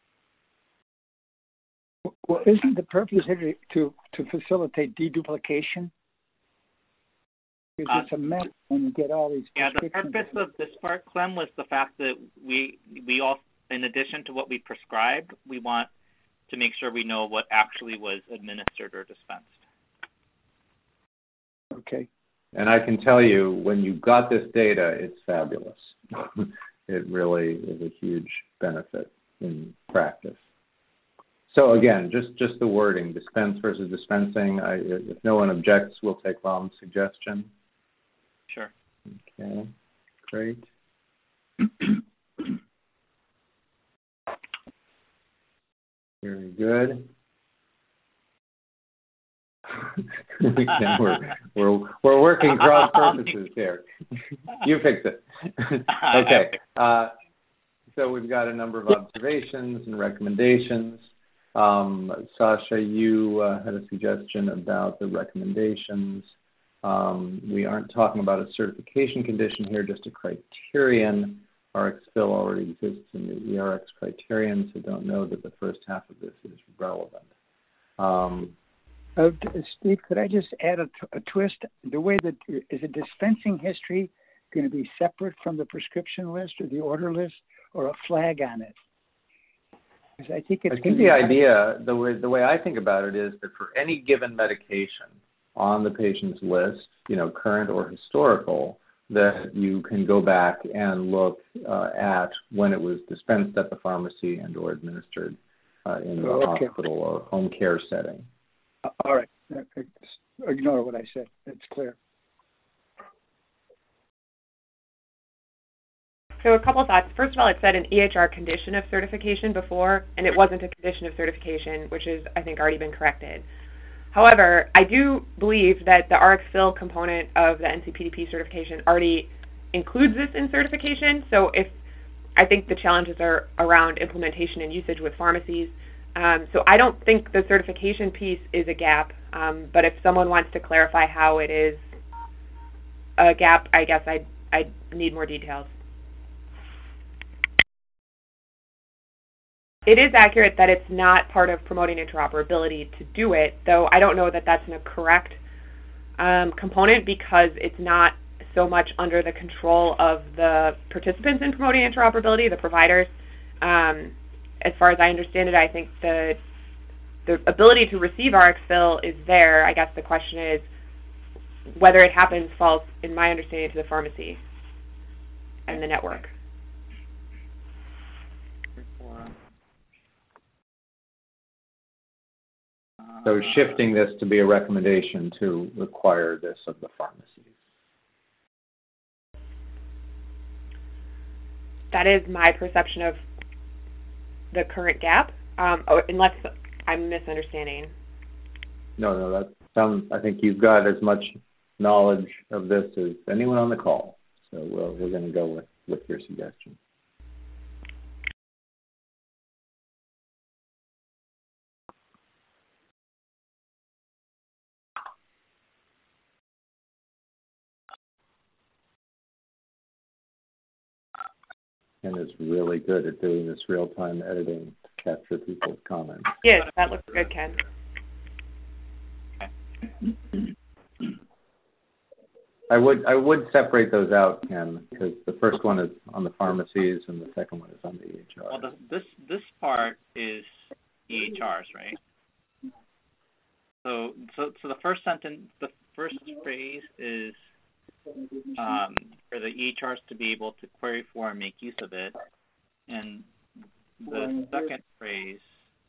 Well, isn't the purpose here to, to facilitate deduplication? Because Uh, it's a mess when you get all these Yeah, the prescriptions. purpose of this part, Clem, was the fact that we we all, in addition to what we prescribed, we want to make sure we know what actually was administered or dispensed. Okay. And I can tell you, when you got this data, it's fabulous. It really is a huge benefit in practice. So again, just, just the wording, dispense versus dispensing. I, if no one objects, we'll take Ram's suggestion. Sure. Okay, great. Very good. Again, we're, we're, we're working cross purposes here. You fix it. Okay. Uh, so we've got a number of observations and recommendations. Um, Sasha, you uh, had a suggestion about the recommendations. Um, we aren't talking about a certification condition here, just a criterion. R X fill already exists in the E R X criterion, so don't know that the first half of this is relevant. Um, Uh, Steve, could I just add a, t- a twist? The way that is a dispensing history going to be separate from the prescription list or the order list, or a flag on it? Because I think it's I think the idea, the way the way I think about it is that for any given medication on the patient's list, you know, current or historical, that you can go back and look uh, at when it was dispensed at the pharmacy and or administered uh, in the okay. hospital or home care setting. Uh, all right. Ignore what I said. It's clear. So a couple thoughts. First of all, it said an E H R condition of certification before, and it wasn't a condition of certification, which is, I think, already been corrected. However, I do believe that the RxFill component of the N C P D P certification already includes this in certification. So if I think the challenges are around implementation and usage with pharmacies. Um, so I don't think the certification piece is a gap. Um, but if someone wants to clarify how it is a gap, I guess I I need more details. It is accurate that it's not part of promoting interoperability to do it, though I don't know that that's a correct um, component because it's not so much under the control of the participants in promoting interoperability, the providers. Um, as far as I understand it, I think the the ability to receive RxFill is there. I guess the question is whether it happens falls, in my understanding, to the pharmacy and the network. So shifting this to be a recommendation to require this of the pharmacies. That is my perception of the current gap, um, unless I'm misunderstanding. No, no, that sounds, I think you've got as much knowledge of this as anyone on the call. So we'll, we're going to go with, with your suggestion. And is really good at doing this real-time editing to capture people's comments. Yes, that looks good, Ken. I would I would separate those out, Ken, because the first one is on the pharmacies and the second one is on the E H R. Well, the, this this part is E H Rs, right? So so so the first sentence, the first phrase is um, for the E H Rs to be able to query for and make use of it, and the second phrase,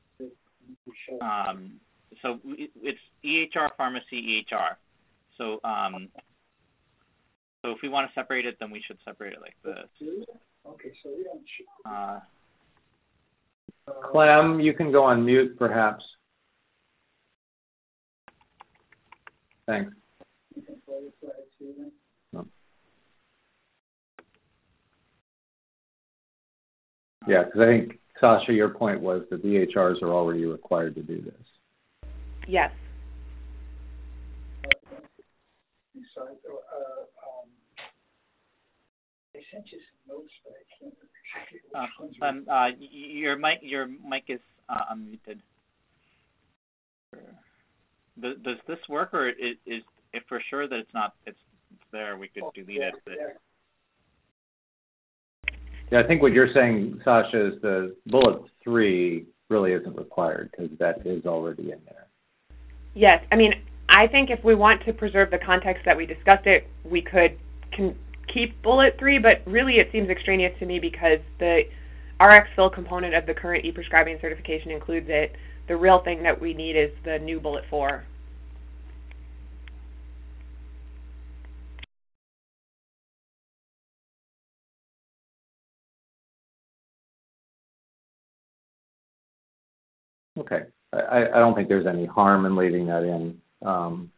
um, so it's E H R pharmacy E H R. So um, so if we want to separate it, then we should separate it like this. Okay, so we don't. Uh, Clem, you can go on mute, perhaps. Thanks. No. Yeah, because I think, Sasha, your point was that the H Rs are already required to do this. Yes. I sent you some notes, but I can't uh, um, uh, your mic, your mic is uh, unmuted. Does, does this work, or is, is if we're sure that it's not, it's there, we could delete it? But... Yeah, I think what you're saying, Sasha, is the bullet three really isn't required because that is already in there. Yes, I mean, I think if we want to preserve the context that we discussed it, we could can keep bullet three, but really it seems extraneous to me because the RxFill component of the current e-prescribing certification includes it. The real thing that we need is the new bullet four. Okay. I, I don't think there's any harm in leaving that in. Um,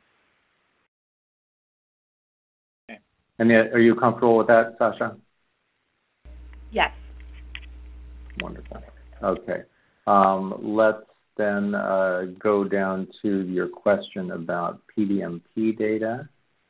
okay. And yet, are you comfortable with that, Sasha? Yes. Wonderful. Okay. Um, let's then uh, go down to your question about P D M P data.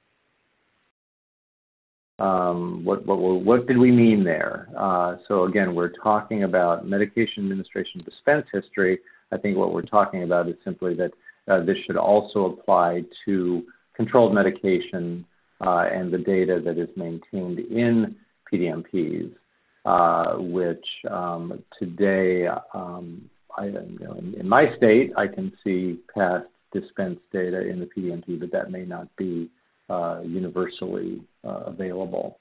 Um, what, what, what did we mean there? Uh, so again, we're talking about medication administration dispense history. I think what we're talking about is simply that uh, this should also apply to controlled medication uh, and the data that is maintained in P D M Ps, uh, which um, today, um, I, you know, in, in my state, I can see past dispense data in the P D M P, but that may not be uh, universally uh, available.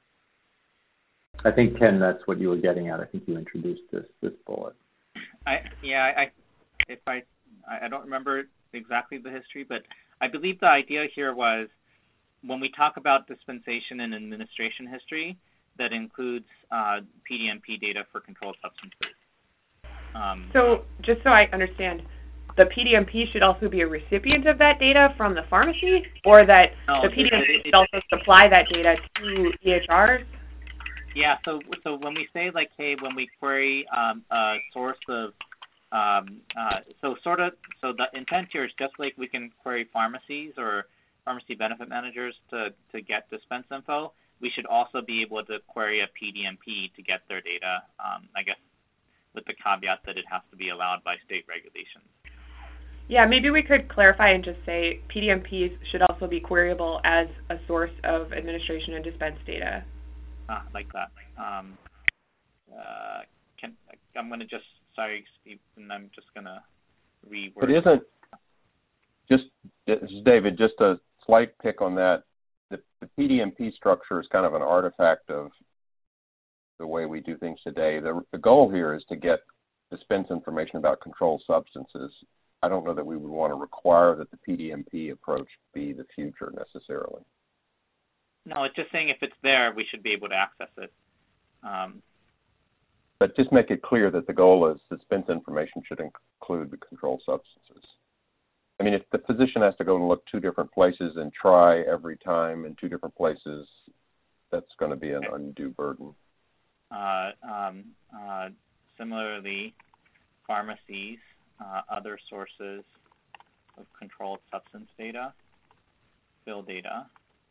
I think, Ken, that's what you were getting at. I think you introduced this this bullet. I, yeah, I, if I, I don't remember exactly the history, but I believe the idea here was when we talk about dispensation and administration history, that includes uh, P D M P data for controlled substances. Um, so just so I understand, the P D M P should also be a recipient of that data from the pharmacy, or that no, the P D M P it, it, should also supply that data to E H Rs? Yeah, so so when we say, like, hey, when we query um, a source of, um, uh, so sort of, so the intent here is just like we can query pharmacies or pharmacy benefit managers to, to get dispense info, we should also be able to query a P D M P to get their data, um, I guess, with the caveat that it has to be allowed by state regulations. Yeah, maybe we could clarify and just say P D M Ps should also be queryable as a source of administration and dispense data. Ah, like that. Um, uh, can I'm going to just, sorry, Steve, and I'm just going to reword. But isn't, just, this is David, just a slight pick on that, the, the P D M P structure is kind of an artifact of the way we do things today. The, the goal here is to get dispense information about controlled substances. I don't know that we would want to require that the P D M P approach be the future necessarily. No, it's just saying if it's there, we should be able to access it. Um, but just make it clear that the goal is dispense information should include the controlled substances. I mean, if the physician has to go and look two different places and try every time in two different places, that's going to be an undue burden. Uh, um, uh, similarly, pharmacies, uh, other sources of controlled substance data, bill data,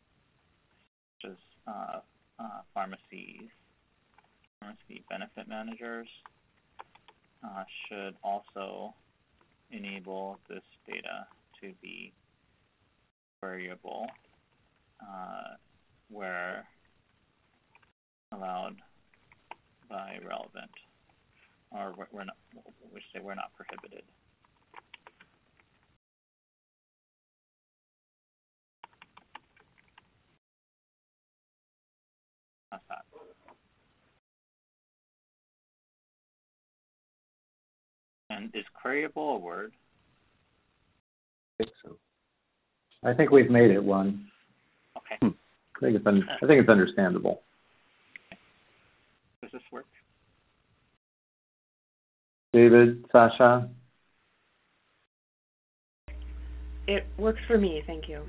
such as uh, uh, pharmacies, pharmacy benefit managers, uh, should also enable this data to be queryable uh, where allowed by relevant, or we're not, we say we're not prohibited. That's that. And is queryable a word? I think so. I think we've made it one. Okay. Hmm. I think it's un- I think it's understandable. Okay. Does this work? David, Sasha? It works for me, thank you.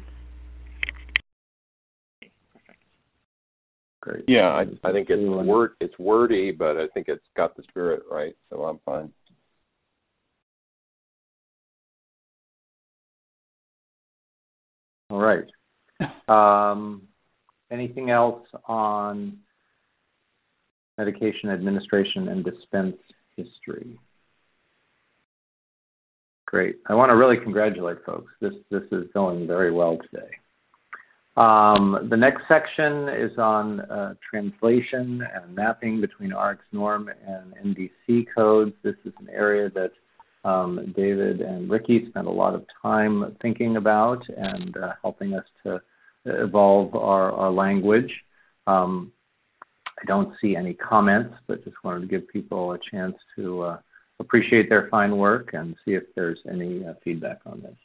Okay, perfect. Great. Yeah, I, I think it's word it's wordy, but I think it's got the spirit right, so I'm fine. All right. Um, anything else on medication administration and dispense history? Great. I want to really congratulate folks. This this is going very well today. Um, the next section is on uh, translation and mapping between R X norm and N D C codes. This is an area that um, David and Ricky spent a lot of time thinking about and uh, helping us to evolve our, our language. Um, I don't see any comments, but just wanted to give people a chance to uh, appreciate their fine work and see if there's any uh, feedback on this.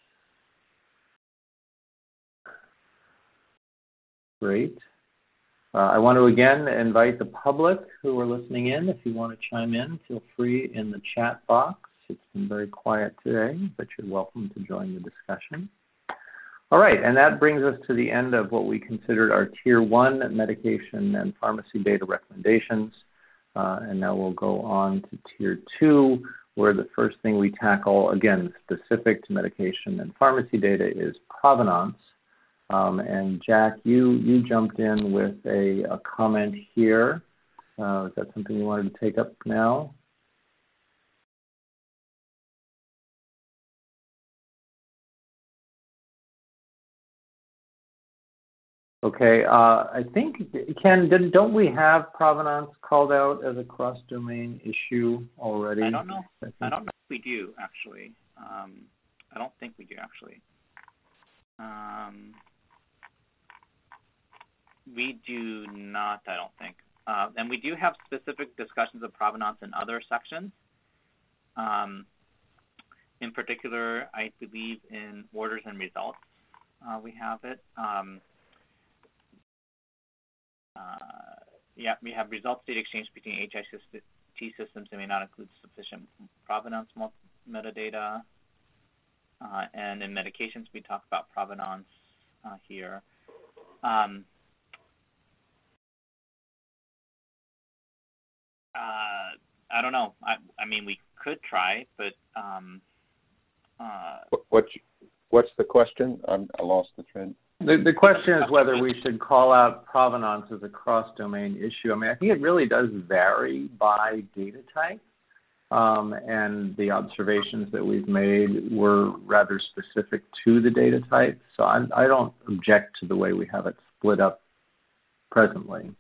Great. Uh, I want to again invite the public who are listening in. If you want to chime in, feel free in the chat box. It's been very quiet today, but you're welcome to join the discussion. All right, and that brings us to the end of what we considered our Tier one medication and pharmacy data recommendations. Uh, and now we'll go on to Tier two, where the first thing we tackle, again, specific to medication and pharmacy data, is provenance. Um, and Jack, you, you jumped in with a, a comment here. Uh, is that something you wanted to take up now? Okay, uh, I think, Ken, did, don't we have provenance called out as a cross-domain issue already? I don't know. I, I don't know if we do, actually. Um, I don't think we do, actually. Um, we do not, I don't think. Uh, and we do have specific discussions of provenance in other sections. Um, in particular, I believe in orders and results, uh, we have it. Um, Uh, yeah, we have results data exchange between H I T systems that may not include sufficient provenance metadata. Uh, and in medications, we talk about provenance uh, here. Um, uh, I don't know. I, I mean, we could try, but um, uh, what's what's the question? I'm, I lost the trend. The, the question is whether we should call out provenance as a cross-domain issue. I mean, I think it really does vary by data type, um, and the observations that we've made were rather specific to the data type. So I, I don't object to the way we have it split up presently.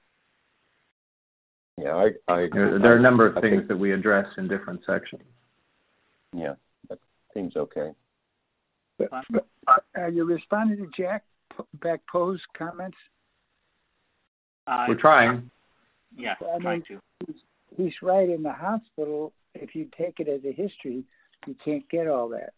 Yeah, I, I there, there are a number of I things think, that we address in different sections. Yeah, that seems okay. But, but are you responding to Jack back Poe's comments? Uh, We're trying. Yeah, I trying mean, to. He's, he's right. In the hospital, if you take it as a history, you can't get all that.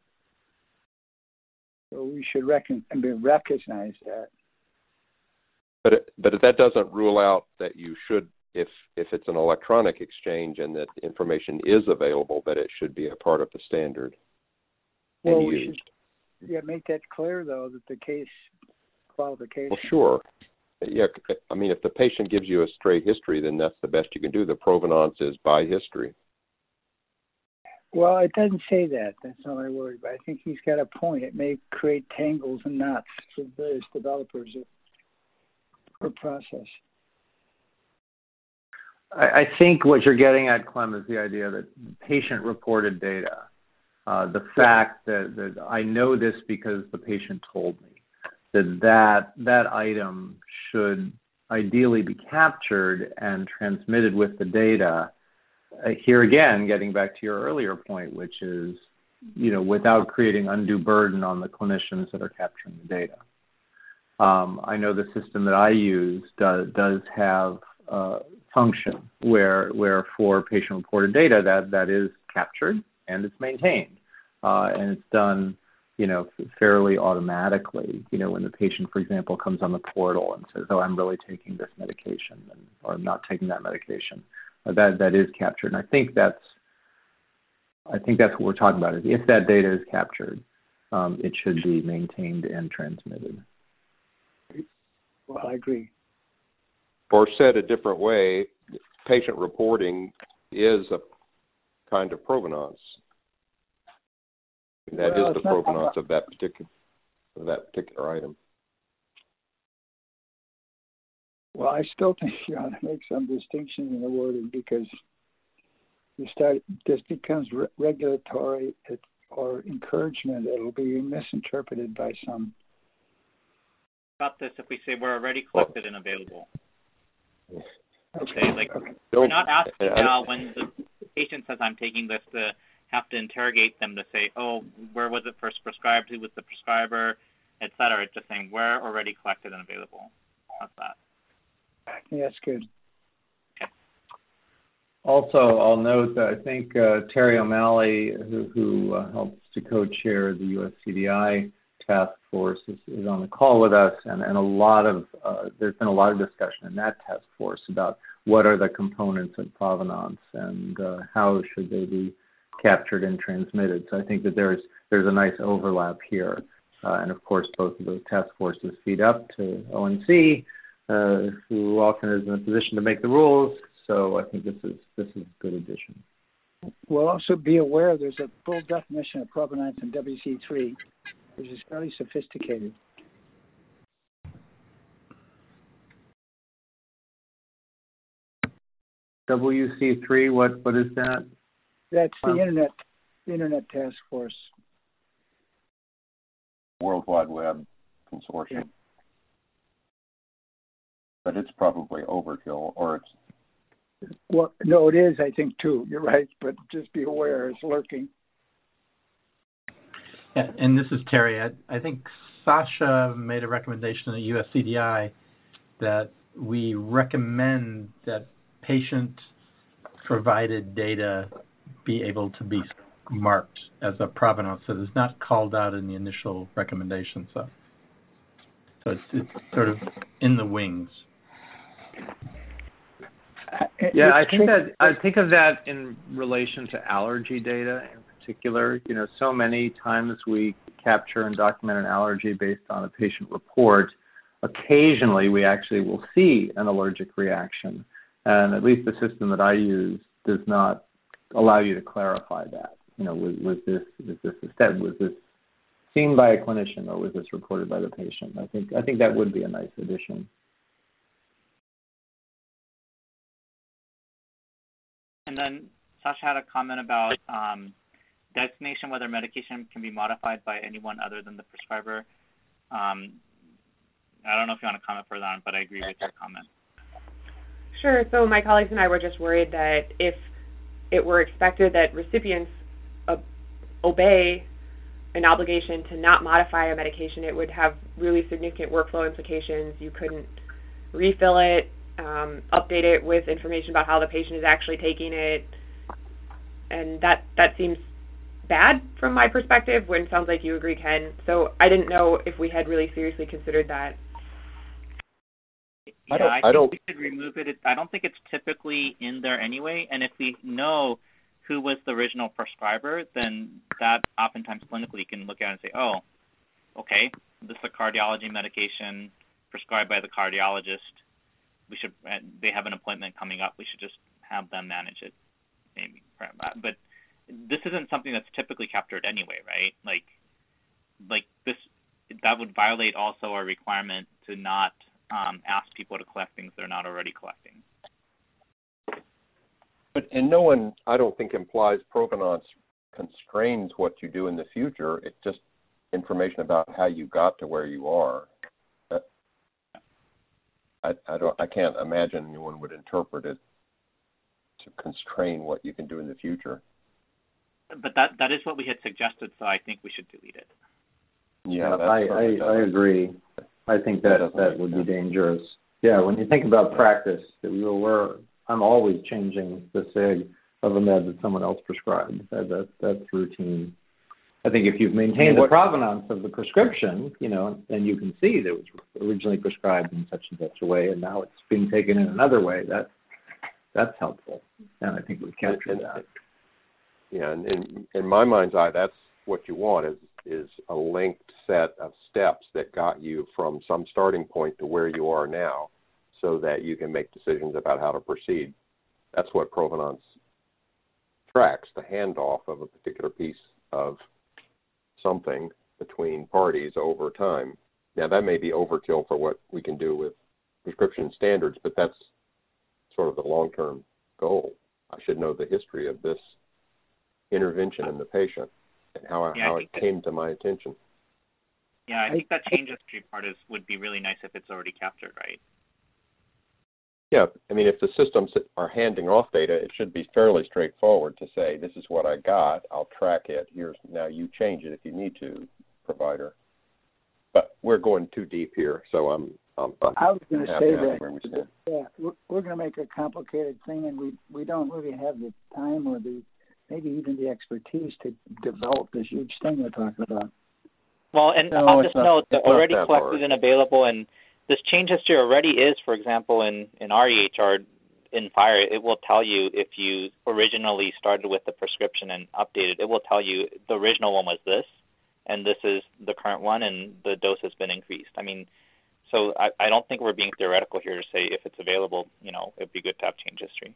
So we should reckon, I mean, recognize that. But it, but that doesn't rule out that you should, if if it's an electronic exchange and that information is available, that it should be a part of the standard. Well, we should yeah, make that clear, though, that the case qualification. Well, sure. Yeah, I mean, if the patient gives you a stray history, then that's the best you can do. The provenance is by history. Well, it doesn't say that. That's not my worry. But I think he's got a point. It may create tangles and knots for various developers or process. I, I think what you're getting at, Clem, is the idea that patient-reported data. Uh, the fact that, that I know this because the patient told me that that, that item should ideally be captured and transmitted with the data. Uh, here again, getting back to your earlier point, which is, you know, without creating undue burden on the clinicians that are capturing the data. Um, I know the system that I use does, does have a function where, where for patient-reported data that, that is captured and it's maintained. Uh, and it's done, you know, fairly automatically. You know, when the patient, for example, comes on the portal and says, "Oh, I'm really taking this medication," and, or "I'm not taking that medication," uh, that that is captured. And I think that's, I think that's what we're talking about. Is if that data is captured, um, it should be maintained and transmitted. Well, I agree. Or said a different way, patient reporting is a kind of provenance. That well, is the provenance of that particular of that particular item. Well, I still think you ought to make some distinction in the wording because you start this becomes re- regulatory or encouragement. It'll be misinterpreted by some. About this, if we say we're already collected and available. Okay, okay like okay. We're not asking now when the patient says I'm taking this to have to interrogate them to say, oh, where was it first prescribed, who was the prescriber, et cetera. It's just saying we're already collected and available. That's that. Yeah, that's good. Okay. Also, I'll note that I think uh, Terry O'Malley, who, who uh, helps to co-chair the U S C D I task force, is, is on the call with us, and, and a lot of uh, there's been a lot of discussion in that task force about what are the components of provenance and uh, how should they be captured and transmitted. So I think that there's there's a nice overlap here, uh, and of course both of those task forces feed up to O N C, uh, who often is in a position to make the rules. So I think this is this is a good addition. We'll also be aware there's a full definition of provenance in W C three, which is fairly sophisticated. W C three, what what is that? That's the um, internet internet task force. World Wide Web Consortium. but it's probably overkill, or it's. Well, no, it is, I think, too. You're right, but just be aware it's lurking. Yeah, and this is Terry. I, I think Sasha made a recommendation at U S C D I that we recommend that patient-provided data be able to be marked as a provenance. So it's not called out in the initial recommendation. So, so it's, it's sort of in the wings. Yeah, I think that I think of that in relation to allergy data in particular. You know, so many times we capture and document an allergy based on a patient report. Occasionally, we actually will see an allergic reaction, and at least the system that I use does not allow you to clarify that. You know, was, was this was this a step? Was this seen by a clinician, or was this reported by the patient? I think I think that would be a nice addition. And then Sasha had a comment about um, designation, whether medication can be modified by anyone other than the prescriber. Um, I don't know if you want to comment further on it, but I agree with your comment. Sure. So my colleagues and I were just worried that if it were expected that recipients uh, obey an obligation to not modify a medication, it would have really significant workflow implications. You couldn't refill it, um, update it with information about how the patient is actually taking it, and that that seems bad from my perspective, when it sounds like you agree, Ken. So I didn't know if we had really seriously considered that. Yeah, I, don't, I think I don't, we should remove it. I don't think it's typically in there anyway, and if we know who was the original prescriber, then that oftentimes clinically can look at it and say, oh, okay, this is a cardiology medication prescribed by the cardiologist. We should, they have an appointment coming up. We should just have them manage it, maybe. But this isn't something that's typically captured anyway, right? Like, like this, that would violate also our requirement to not um, ask people to collect things they're not already collecting. But and no one, I don't think, implies provenance constrains what you do in the future. It's just information about how you got to where you are. I, I don't. I can't imagine anyone would interpret it to constrain what you can do in the future. But that that is what we had suggested, so I think we should delete it. Yeah, yeah I, I, I agree. I think that that, that would be dangerous. Yeah, when you think about practice, we're, we're I'm always changing the sig of a med that someone else prescribed. That, that that's routine. I think if you've maintained the provenance of the prescription, you know, and you can see that it was originally prescribed in such and such a way, and now it's being taken in another way, that's that's helpful. And I think we've captured and, that. Yeah, and in, in my mind's eye, that's what you want is is a linked set of steps that got you from some starting point to where you are now, so that you can make decisions about how to proceed. That's what provenance tracks, the handoff of a particular piece of something between parties over time. Now, that may be overkill for what we can do with prescription standards, but that's sort of the long-term goal. I should know the history of this intervention in the patient and how, yeah, how it that, came to my attention. Yeah, I think that change history part is would be really nice if it's already captured, right? Yeah, I mean, if the systems are handing off data, it should be fairly straightforward to say, this is what I got, I'll track it, here's, now you change it if you need to, provider. But we're going too deep here, so I'm, I'm I was going to say that, where we stand. yeah, we're, we're going to make a complicated thing, and we, we don't really have the time or the, maybe even the expertise to develop this huge thing we're talking about. Well, and no, on this not, note, the already that collected hard. and available, and this change history already is, for example, in, in R E H R, in FHIR, it will tell you if you originally started with the prescription and updated, it will tell you the original one was this, and this is the current one, and the dose has been increased. I mean, so I, I don't think we're being theoretical here to say if it's available, you know, it'd be good to have change history.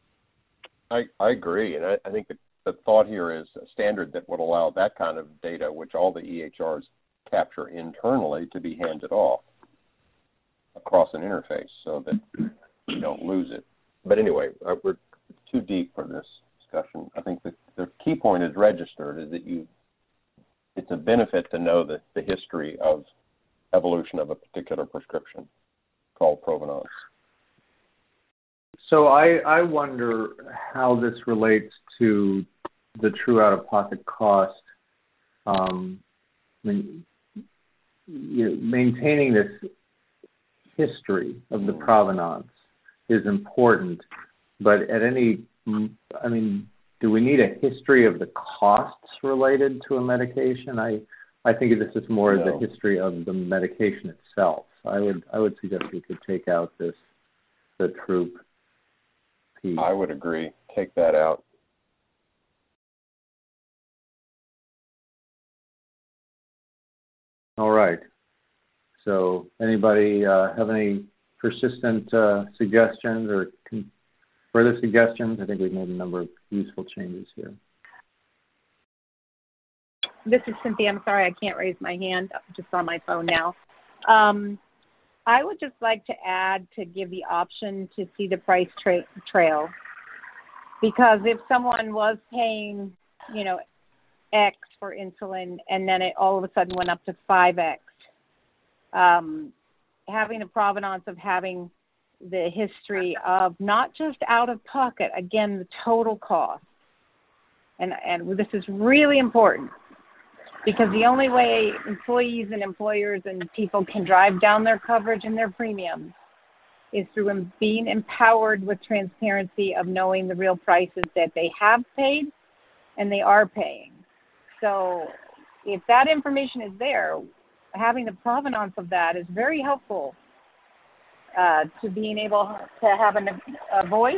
I, I agree, and I, I think the, the thought here is a standard that would allow that kind of data, which all the E H Rs capture internally, to be handed off across an interface so that you don't lose it. But anyway, uh, we're too deep for this discussion. I think the, the key point is registered, is that you, it's a benefit to know the, the history of evolution of a particular prescription called provenance. So I, I wonder how this relates to the true out-of-pocket cost. Um, I mean, you know, maintaining this history of the provenance is important, but at any, I mean, do we need a history of the costs related to a medication? I, I think this is more no. the history of the medication itself. I would, I would suggest we could take out this, the troop piece. I would agree. Take that out. All right. So anybody uh, have any persistent uh, suggestions or con- further suggestions? I think we've made a number of useful changes here. This is Cynthia. I'm sorry I can't raise my hand. I'm just on my phone now. Um, I would just like to add to give the option to see the price tra- trail. Because if someone was paying, you know, X for insulin and then it all of a sudden went up to five X, um, having the provenance of having the history of not just out of pocket, again, the total cost. And, and this is really important because the only way employees and employers and people can drive down their coverage and their premiums is through em- being empowered with transparency of knowing the real prices that they have paid and they are paying. So if that information is there, having the provenance of that is very helpful uh, to being able to have an, a voice.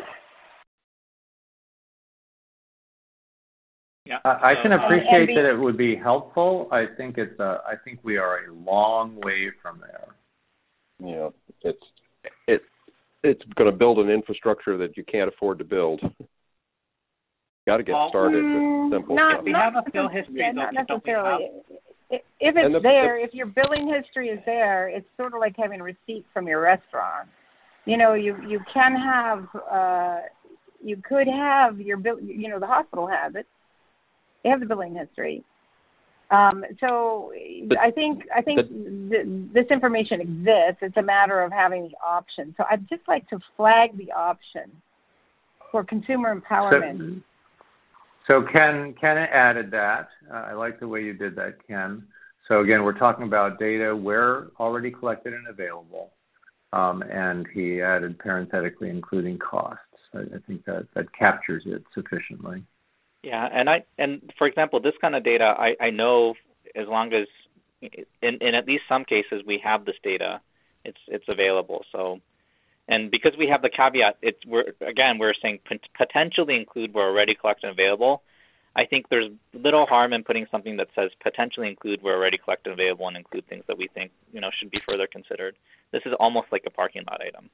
Yeah. I, I can appreciate and, and be, that it would be helpful. I think it's a, I think we are a long way from there. Yeah, it's it it's going to build an infrastructure that you can't afford to build. Got to get well, started mm, with simple not, stuff. We not, have a bill history. yeah, though, not don't we necessarily. have? If it's the, there, the, if your billing history is there, it's sort of like having a receipt from your restaurant. You know, you you can have, uh, you could have your bill. You know, the hospital has it. They have the billing history. Um, so but, I think I think th- this information exists. It's a matter of having the option. So I'd just like to flag the option for consumer empowerment. So, so Ken, Ken added that. Uh, I like the way you did that, Ken. So again, we're talking about data where already collected and available, um, and he added parenthetically including costs. I, I think that that captures it sufficiently. Yeah, and I and for example, this kind of data, I, I know as long as in, in at least some cases we have this data, it's it's available. So, and because we have the caveat, it's we're again we're saying potentially include where already collected and available. I think there's little harm in putting something that says potentially include where already collected and available and include things that we think you know should be further considered. This is almost like a parking lot item.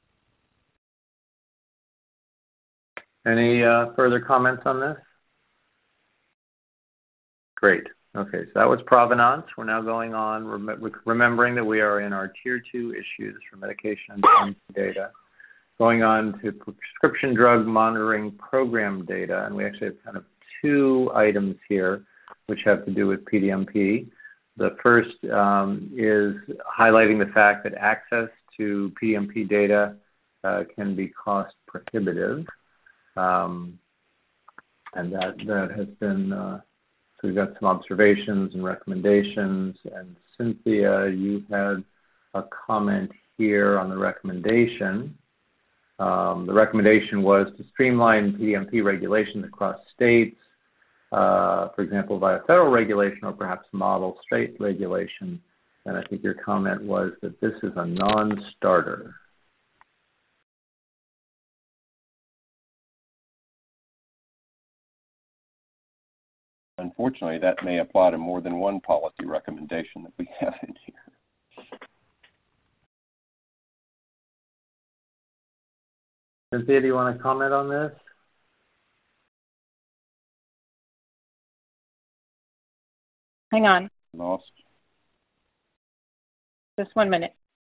Any uh, further comments on this? Great. Okay, so that was provenance. We're now going on, rem- remembering that we are in our tier two issues for medication and data. Going on to prescription drug monitoring program data, and we actually have kind of two items here which have to do with P D M P. The first um, is highlighting the fact that access to P D M P data uh, can be cost prohibitive, um, and that that has been. Uh, So we've got some observations and recommendations. And Cynthia, you had a comment here on the recommendation. Um, the recommendation was to streamline P D M P regulations across states, uh, for example, via federal regulation or perhaps model state regulation. And I think your comment was that this is a non-starter. Unfortunately, that may apply to more than one policy recommendation that we have in here. Cynthia, do you want to comment on this? Hang on. Lost. Just one minute.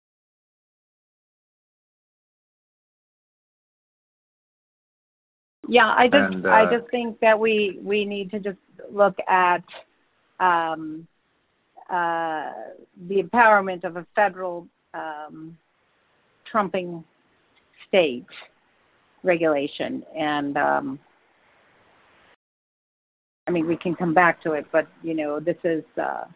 Yeah, I just and, uh, I just think that we we need to just look at um, uh, the empowerment of a federal um, trumping state regulation. And um, I mean, we can come back to it, but, you know, this is, uh,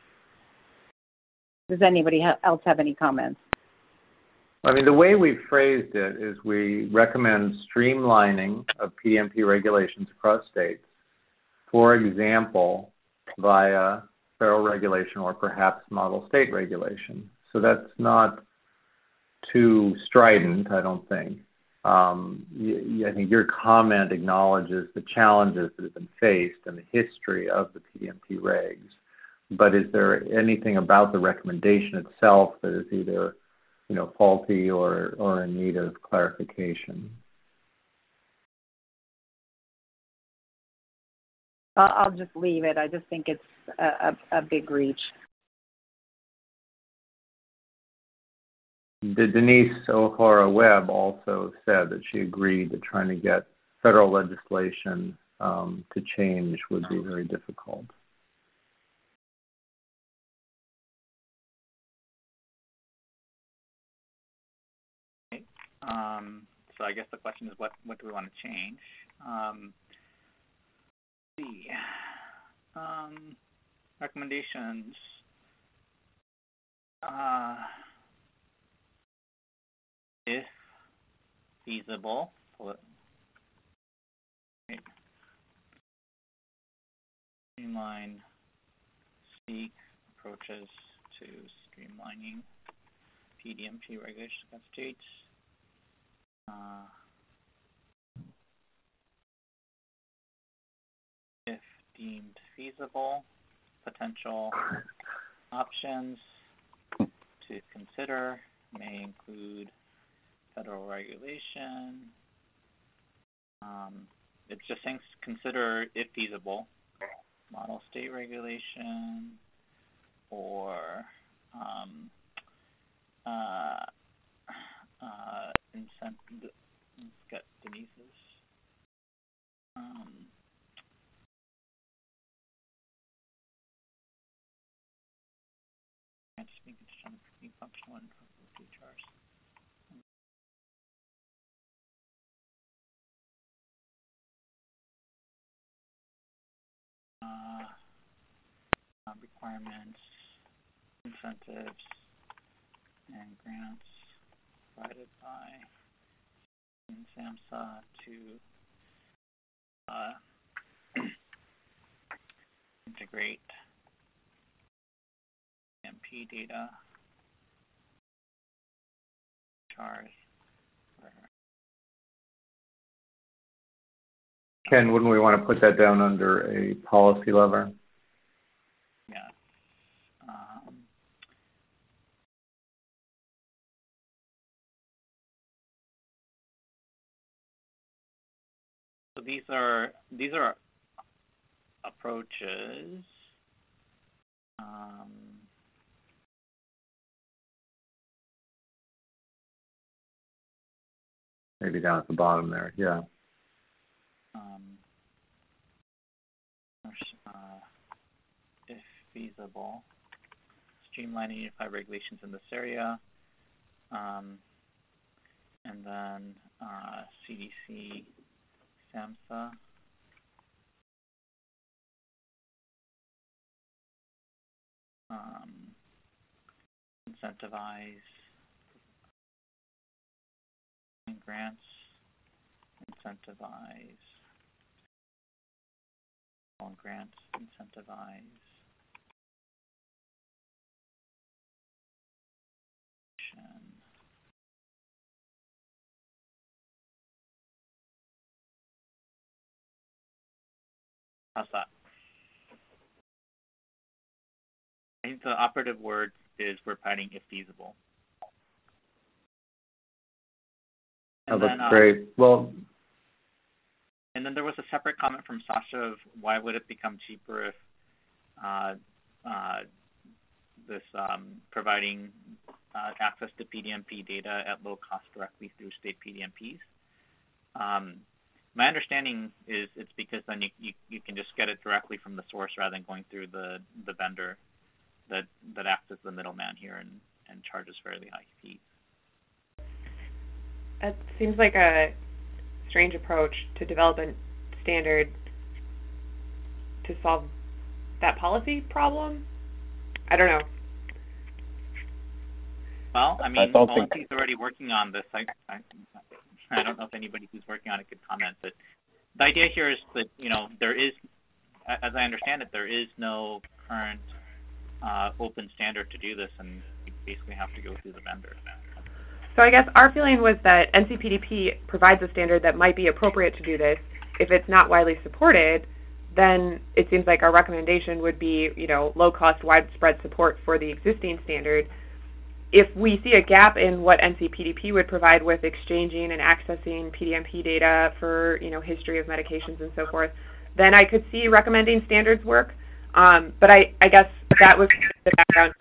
does anybody ha- else have any comments? I mean, the way we phrased it is we recommend streamlining of P D M P regulations across states, for example, via federal regulation or perhaps model state regulation. So that's not too strident, I don't think. Um, y- I think your comment acknowledges the challenges that have been faced and the history of the P D M P regs. But is there anything about the recommendation itself that is either, you know, faulty or, or in need of clarification? I'll just leave it. I just think it's a, a, a big reach. Denise O'Hara Webb also said that she agreed that trying to get federal legislation um, to change would be very difficult. Um, so I guess the question is, what, what do we want to change? Um, let's see. Um, recommendations. Uh, if feasible, right. Streamline, seek approaches to streamlining P D M P regulations against states. Uh, if deemed feasible, potential options to consider may include federal regulation. Um, it's just saying consider if feasible, model state regulation, or um, uh, uh, incentive. Let's get Denise's. Um, can't speak to functional and features. Uh, uh, requirements, incentives, and grants provided by SAMHSA to uh, integrate M P data, chars. Ken, wouldn't we want to put that down under a policy lever? Yes. Um, so these are these are approaches. Um, Maybe down at the bottom there, yeah. Um, uh, if feasible, streamline and unify regulations in this area, um, and then uh, C D C, SAMHSA. Um, incentivize and grants, incentivize on grants, incentivize how's that? I think the operative word is we're padding if feasible. And oh, that's then, great. Uh, well, and then there was a separate comment from Sasha of why would it become cheaper if uh, uh, this um, providing uh, access to P D M P data at low cost directly through state P D M Ps. Um, my understanding is it's because then you, you, you can just get it directly from the source rather than going through the, the vendor that that acts as the middleman here and, and charges fairly high fees. It seems like a strange approach to develop a standard to solve that policy problem. I don't know. Well, I mean, I don't Policy's think... already working on this. I, I, I don't know if anybody who's working on it could comment, but the idea here is that, you know, there is, as I understand it, there is no current uh, open standard to do this, and you basically have to go through the vendor. So I guess our feeling was that N C P D P provides a standard that might be appropriate to do this. If it's not widely supported, then it seems like our recommendation would be, you know, low-cost, widespread support for the existing standard. If we see a gap in what N C P D P would provide with exchanging and accessing P D M P data for, you know, history of medications and so forth, then I could see recommending standards work. Um, but I, I guess that was the background.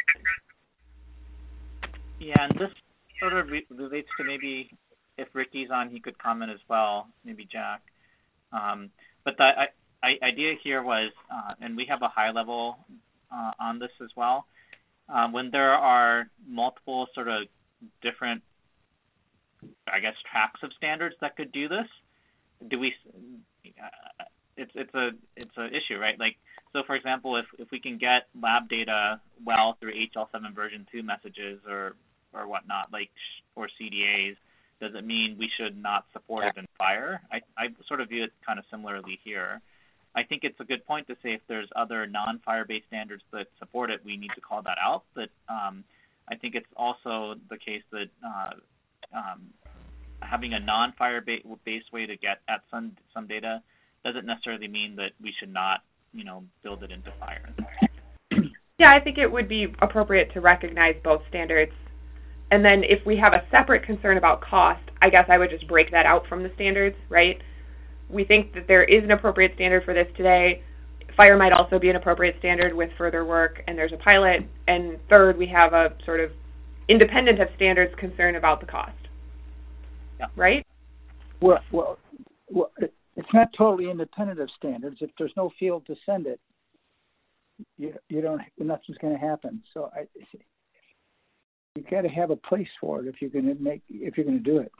Yeah, and this sort of re- relates to maybe if Ricky's on, he could comment as well, maybe Jack. Um, but the I, I, idea here was, uh, and we have a high level uh, on this as well, uh, when there are multiple sort of different, I guess, tracks of standards that could do this, do we, uh, it's it's a it's an issue, right? Like, so for example, if, if we can get lab data well through H L seven version two messages or or whatnot, like, or C D As, does it mean we should not support it in FHIR? I, I sort of view it kind of similarly here. I think it's a good point to say if there's other non-FHIR-based standards that support it, we need to call that out. But um, I think it's also the case that uh, um, having a non-FHIR-based way to get at some some data doesn't necessarily mean that we should not, you know, build it into FHIR. Yeah, I think it would be appropriate to recognize both standards. And then if we have a separate concern about cost, I guess I would just break that out from the standards, right? We think that there is an appropriate standard for this today. FHIR might also be an appropriate standard with further work, and there's a pilot. And third, we have a sort of independent of standards concern about the cost. Yeah. Right? Well, well, well, it's not totally independent of standards. If there's no field to send it, you you don't nothing's going to happen. So I. You got to have a place for it if you're going to make if you're going to do it.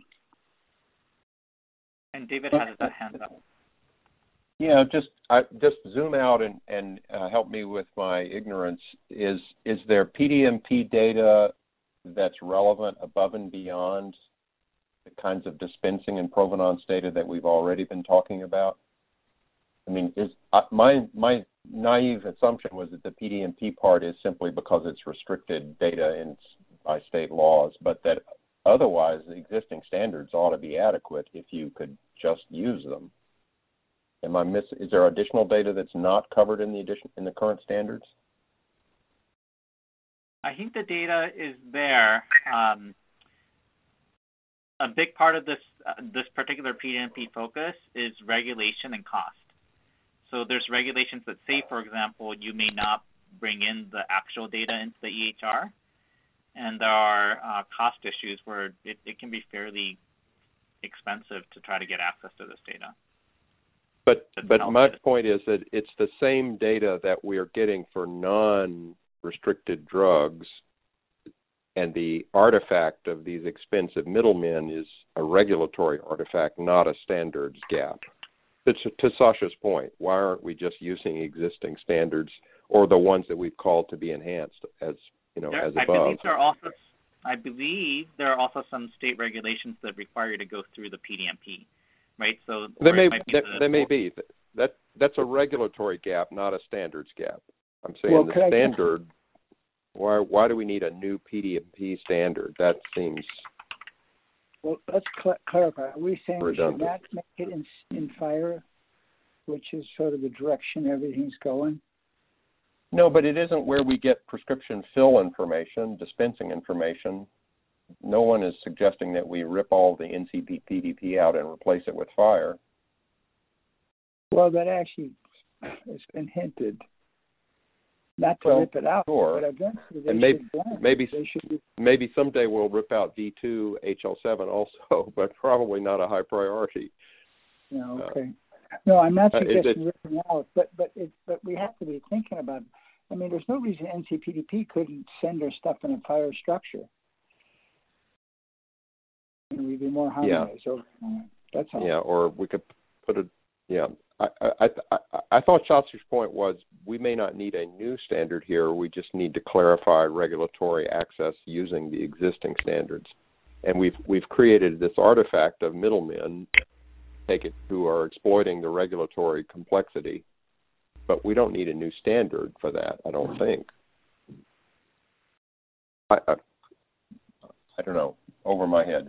And David has his hand up. Yeah, just I, just zoom out and and uh, help me with my ignorance. Is is there P D M P data that's relevant above and beyond the kinds of dispensing and provenance data that we've already been talking about? I mean, is uh, my my naive assumption was that the P D M P part is simply because it's restricted data in by state laws, but that otherwise the existing standards ought to be adequate if you could just use them. Am I miss? Is there additional data that's not covered in the addition in the current standards? I think the data is there. Um, a big part of this uh, this particular P D M P focus is regulation and cost. So there's regulations that say, for example, you may not bring in the actual data into the E H R. And there are uh, cost issues where it, it can be fairly expensive to try to get access to this data. But but my point is that it's the same data that we are getting for non-restricted drugs, and the artifact of these expensive middlemen is a regulatory artifact, not a standards gap. To, to Sasha's point, why aren't we just using existing standards or the ones that we've called to be enhanced as you know, there, as above? I believe there are also, I believe there are also some state regulations that require you to go through the P D M P, right? So there may there, the, there may be that that's a regulatory gap, not a standards gap. I'm saying well, the standard. Why why do we need a new P D M P standard? That seems. Well, let's cl- clarify. Are we saying redundant. We should not make it in, in FHIR, which is sort of the direction everything's going? No, but it isn't where we get prescription fill information, dispensing information. No one is suggesting that we rip all the N C P D P out and replace it with FHIR. Well, that actually has been hinted. Not to well, rip it out, sure. but eventually they and maybe, should blend. maybe, they should be... maybe someday we'll rip out V two H L seven also, but probably not a high priority. No, okay. Uh, no, I'm not suggesting uh, ripping out, but but it, but we have to be thinking about it. I mean, there's no reason N C P D P couldn't send their stuff in a FHIR structure. you know, we'd be more harmonized yeah. over time. That's all. Yeah, or we could put a yeah. I I I, I thought Shotzi's point was we may not need a new standard here. We just need to clarify regulatory access using the existing standards, and we've we've created this artifact of middlemen, take it, who are exploiting the regulatory complexity. But we don't need a new standard for that, I don't think. I, I, I don't know, over my head.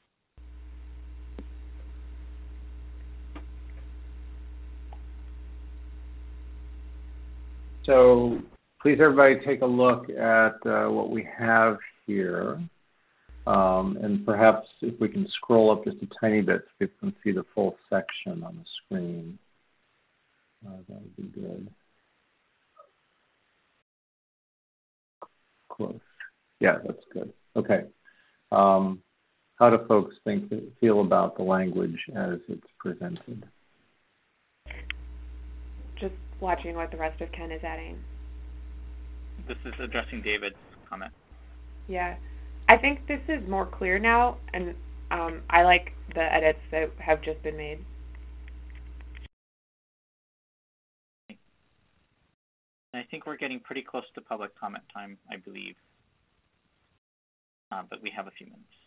So please, everybody, take a look at uh, what we have here. Um, and perhaps if we can scroll up just a tiny bit so you can see the full section on the screen. Uh, that would be good. Close. Yeah, that's good. Okay. Um, how do folks think feel about the language as it's presented? Just watching what the rest of Ken is adding. This is addressing David's comment. Yeah. I think this is more clear now, and um, I like the edits that have just been made. I think we're getting pretty close to public comment time, I believe. Uh, but we have a few minutes.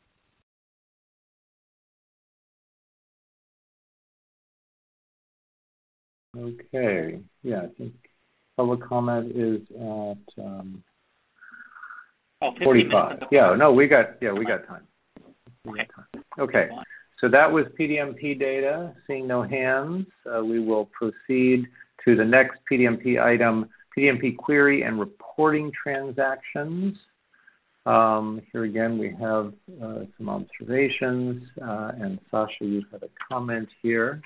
Okay. Yeah, I think public comment is at um, oh, forty-five. Yeah, no, we got yeah, we got time. We okay. got time. Okay. So that was P D M P data. Seeing no hands, uh, we will proceed to the next P D M P item, P D M P query and reporting transactions. Um, here again, we have uh, some observations, uh, and Sasha, you have a comment here.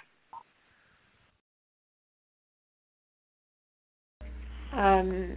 Um,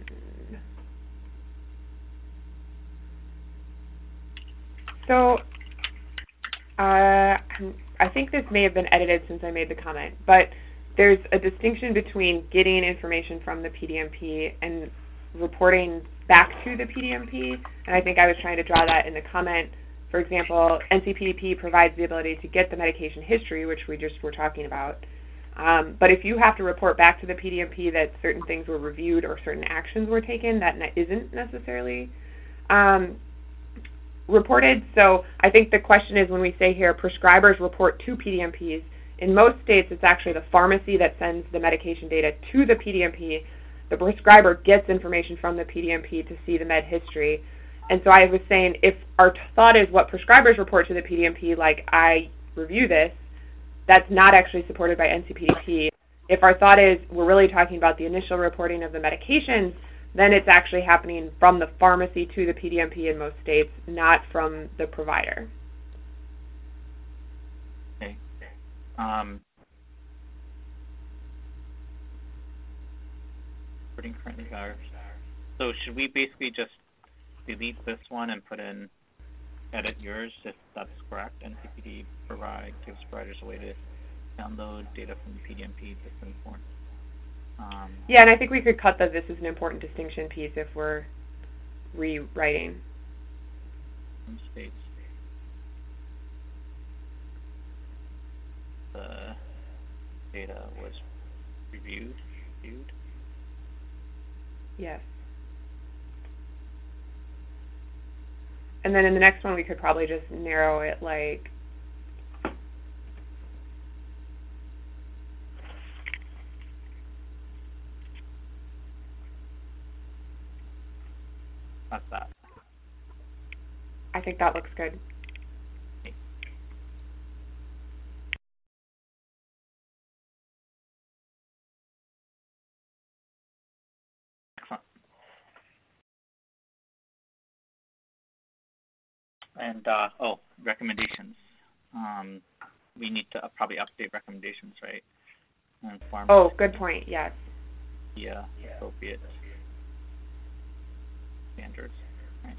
so, uh, I think this may have been edited since I made the comment, but there's a distinction between getting information from the P D M P and reporting back to the P D M P, and I think I was trying to draw that in the comment. For example, N C P D P provides the ability to get the medication history, which we just were talking about. Um, but if you have to report back to the P D M P that certain things were reviewed or certain actions were taken, that ne- isn't necessarily um, reported. So I think the question is, when we say here, prescribers report to P D M Ps, in most states it's actually the pharmacy that sends the medication data to the P D M P. The prescriber gets information from the P D M P to see the med history. And so I was saying, if our thought is what prescribers report to the P D M P, like I review this, that's not actually supported by N C P D P. If our thought is we're really talking about the initial reporting of the medications, then it's actually happening from the pharmacy to the P D M P in most states, not from the provider. Okay. Um, reporting currently are. So should we basically just delete this one and put in edit yours, if that's correct? N C P D provide gives providers a way to download data from the P D M P. This is important. Um, yeah, and I think we could cut the "this is an important distinction" piece if we're rewriting. Some states the data was reviewed. Reviewed. Yes. And then in the next one, we could probably just narrow it like That's that. I think that looks good. Okay. Excellent. And, uh, oh, recommendations. Um, we need to uh, probably update recommendations, right? And oh, good point, yes. Yeah, appropriate standards. Right.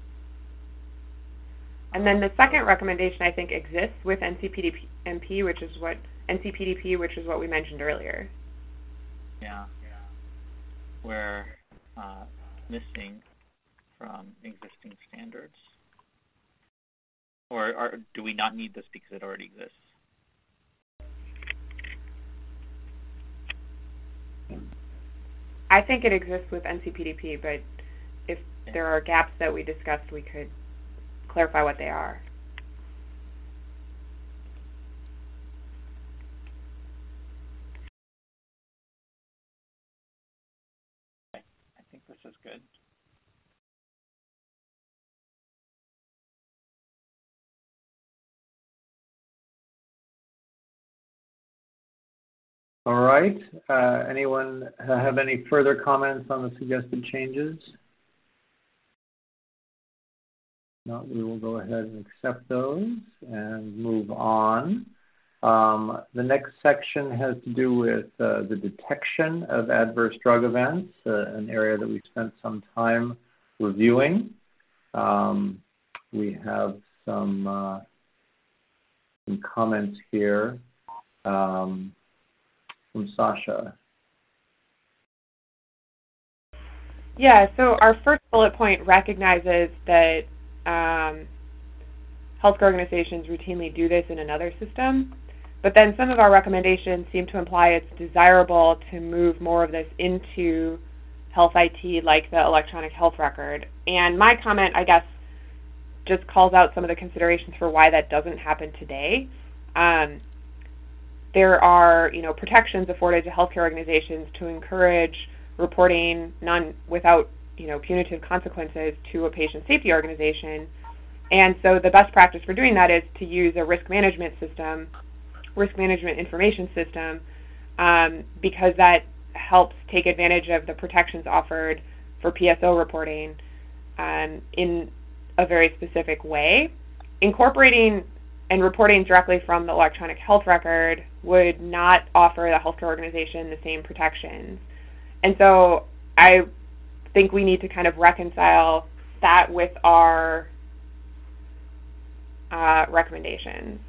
And then the second recommendation, I think, exists with N C P D P, which is what N C P D P, which is what we mentioned earlier. Yeah. We're uh, missing from existing standards. or, or do we not need this because it already exists? I think it exists with N C P D P, but if there are gaps that we discussed, we could clarify what they are. I think this is good. All right. Uh, anyone have any further comments on the suggested changes? No, we will go ahead and accept those and move on. Um, the next section has to do with uh, the detection of adverse drug events, uh, an area that we spent some time reviewing. Um, we have some, uh, some comments here. Um, from Sasha. Yeah, so our first bullet point recognizes that um, healthcare organizations routinely do this in another system, but then some of our recommendations seem to imply it's desirable to move more of this into health I T, like the electronic health record. And my comment, I guess, just calls out some of the considerations for why that doesn't happen today. Um, There are, you know, protections afforded to healthcare organizations to encourage reporting none without, you know, punitive consequences to a patient safety organization. And so the best practice for doing that is to use a risk management system, risk management information system, um, because that helps take advantage of the protections offered for P S O reporting um, in a very specific way. Incorporating and reporting directly from the electronic health record would not offer the healthcare organization the same protections. And so I think we need to kind of reconcile that with our uh, recommendations.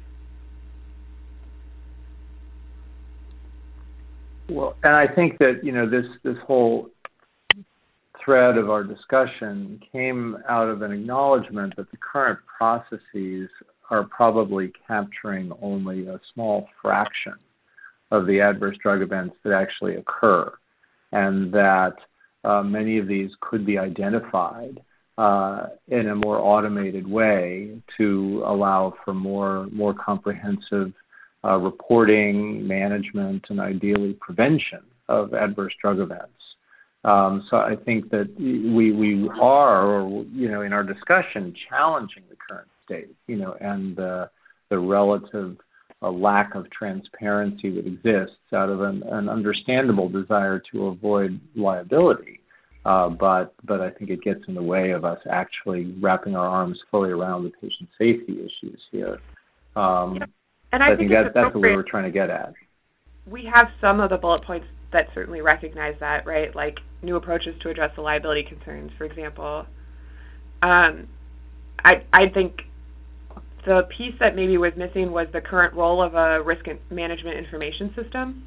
Well, and I think that, you know, this, this whole thread of our discussion came out of an acknowledgement that the current processes are probably capturing only a small fraction of the adverse drug events that actually occur, and that uh, many of these could be identified uh, in a more automated way to allow for more, more comprehensive uh, reporting, management, and ideally prevention of adverse drug events. Um, so I think that we we are, or, you know, in our discussion, challenging the current state, you know, and the the relative uh, lack of transparency that exists out of an, an understandable desire to avoid liability. Uh, but but I think it gets in the way of us actually wrapping our arms fully around the patient safety issues here. Um, and I, I think, think that, that's what we were trying to get at. We have some of the bullet points that certainly recognize that, right? Like new approaches to address the liability concerns, for example. Um, I I think the piece that maybe was missing was the current role of a risk management information system.